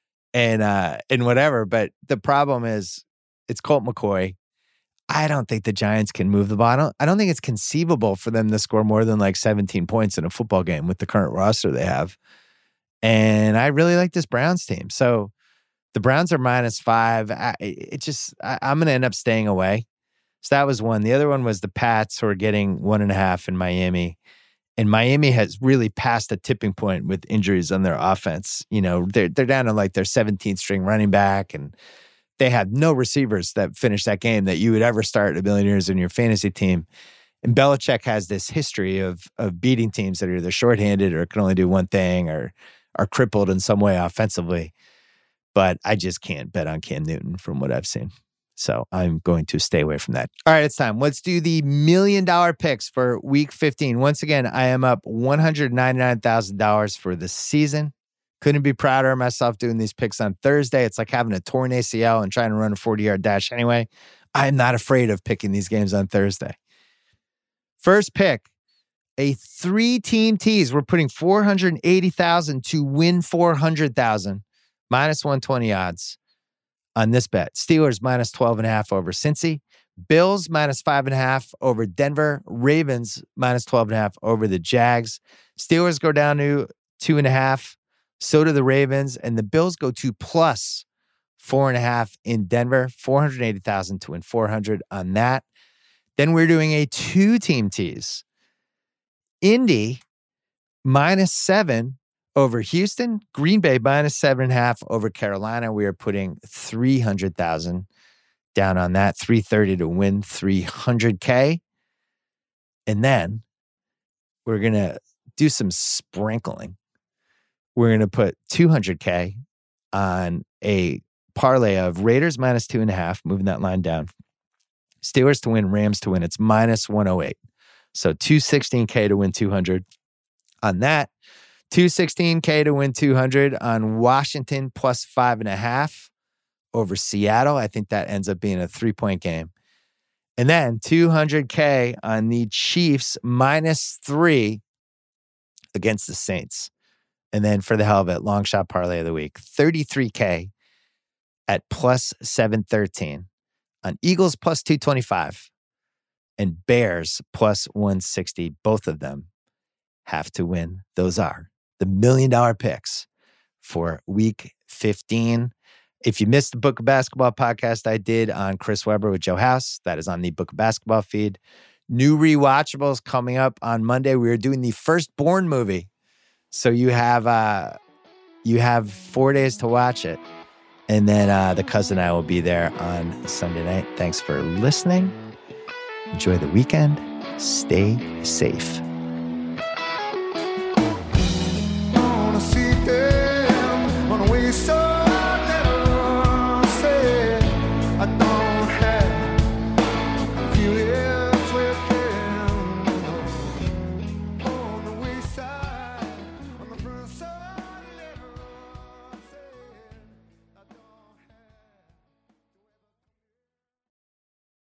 [SPEAKER 1] and whatever. But the problem is it's Colt McCoy. I don't think the Giants can move the ball. I don't think it's conceivable for them to score more than like 17 points in a football game with the current roster they have. And I really like this Browns team. So the Browns are -5. I'm going to end up staying away. So that was one. The other one was the Pats, who are getting 1.5 in Miami. And Miami has really passed a tipping point with injuries on their offense. You know, they're down to like their 17th string running back, and they have no receivers that finish that game that you would ever start a million years in your fantasy team. And Belichick has this history of beating teams that are either shorthanded or can only do one thing or are crippled in some way offensively. But I just can't bet on Cam Newton from what I've seen. So I'm going to stay away from that. All right, it's time. Let's do the $1 million picks for week 15. Once again, I am up $199,000 for the season. Couldn't be prouder of myself doing these picks on Thursday. It's like having a torn ACL and trying to run a 40-yard dash anyway. I'm not afraid of picking these games on Thursday. First pick, a 3-team tease. We're putting $480,000 to win $400,000, -120 odds. On this bet, Steelers -12.5 over Cincy, Bills -5.5 over Denver, Ravens -12.5 over the Jags. Steelers go down to 2.5, so do the Ravens, and the Bills go to +4.5 in Denver. $480,000 to win $400 on that. Then we're doing a 2-team tease. Indy -7 over Houston, Green Bay -7.5 over Carolina. We are putting $300,000 down on that, $330 to win $300K. And then we're going to do some sprinkling. We're going to put $200K on a parlay of Raiders -2.5, moving that line down. Steelers to win, Rams to win. It's -108. So $216K to win $200 on that. $216K to win $200 on Washington +5.5 over Seattle. I think that ends up being a 3-point game. And then $200K on the Chiefs -3 against the Saints. And then for the hell of it, long shot parlay of the week, $33K at +713 on Eagles +225 and Bears +160. Both of them have to win. Those are the $1 million picks for week 15. If you missed the Book of Basketball podcast I did on Chris Webber with Joe House, that is on the Book of Basketball feed. New rewatchables coming up on Monday. We are doing the Firstborn movie. So you have 4 days to watch it. And then the cousin and I will be there on Sunday night. Thanks for listening. Enjoy the weekend. Stay safe.
[SPEAKER 4] So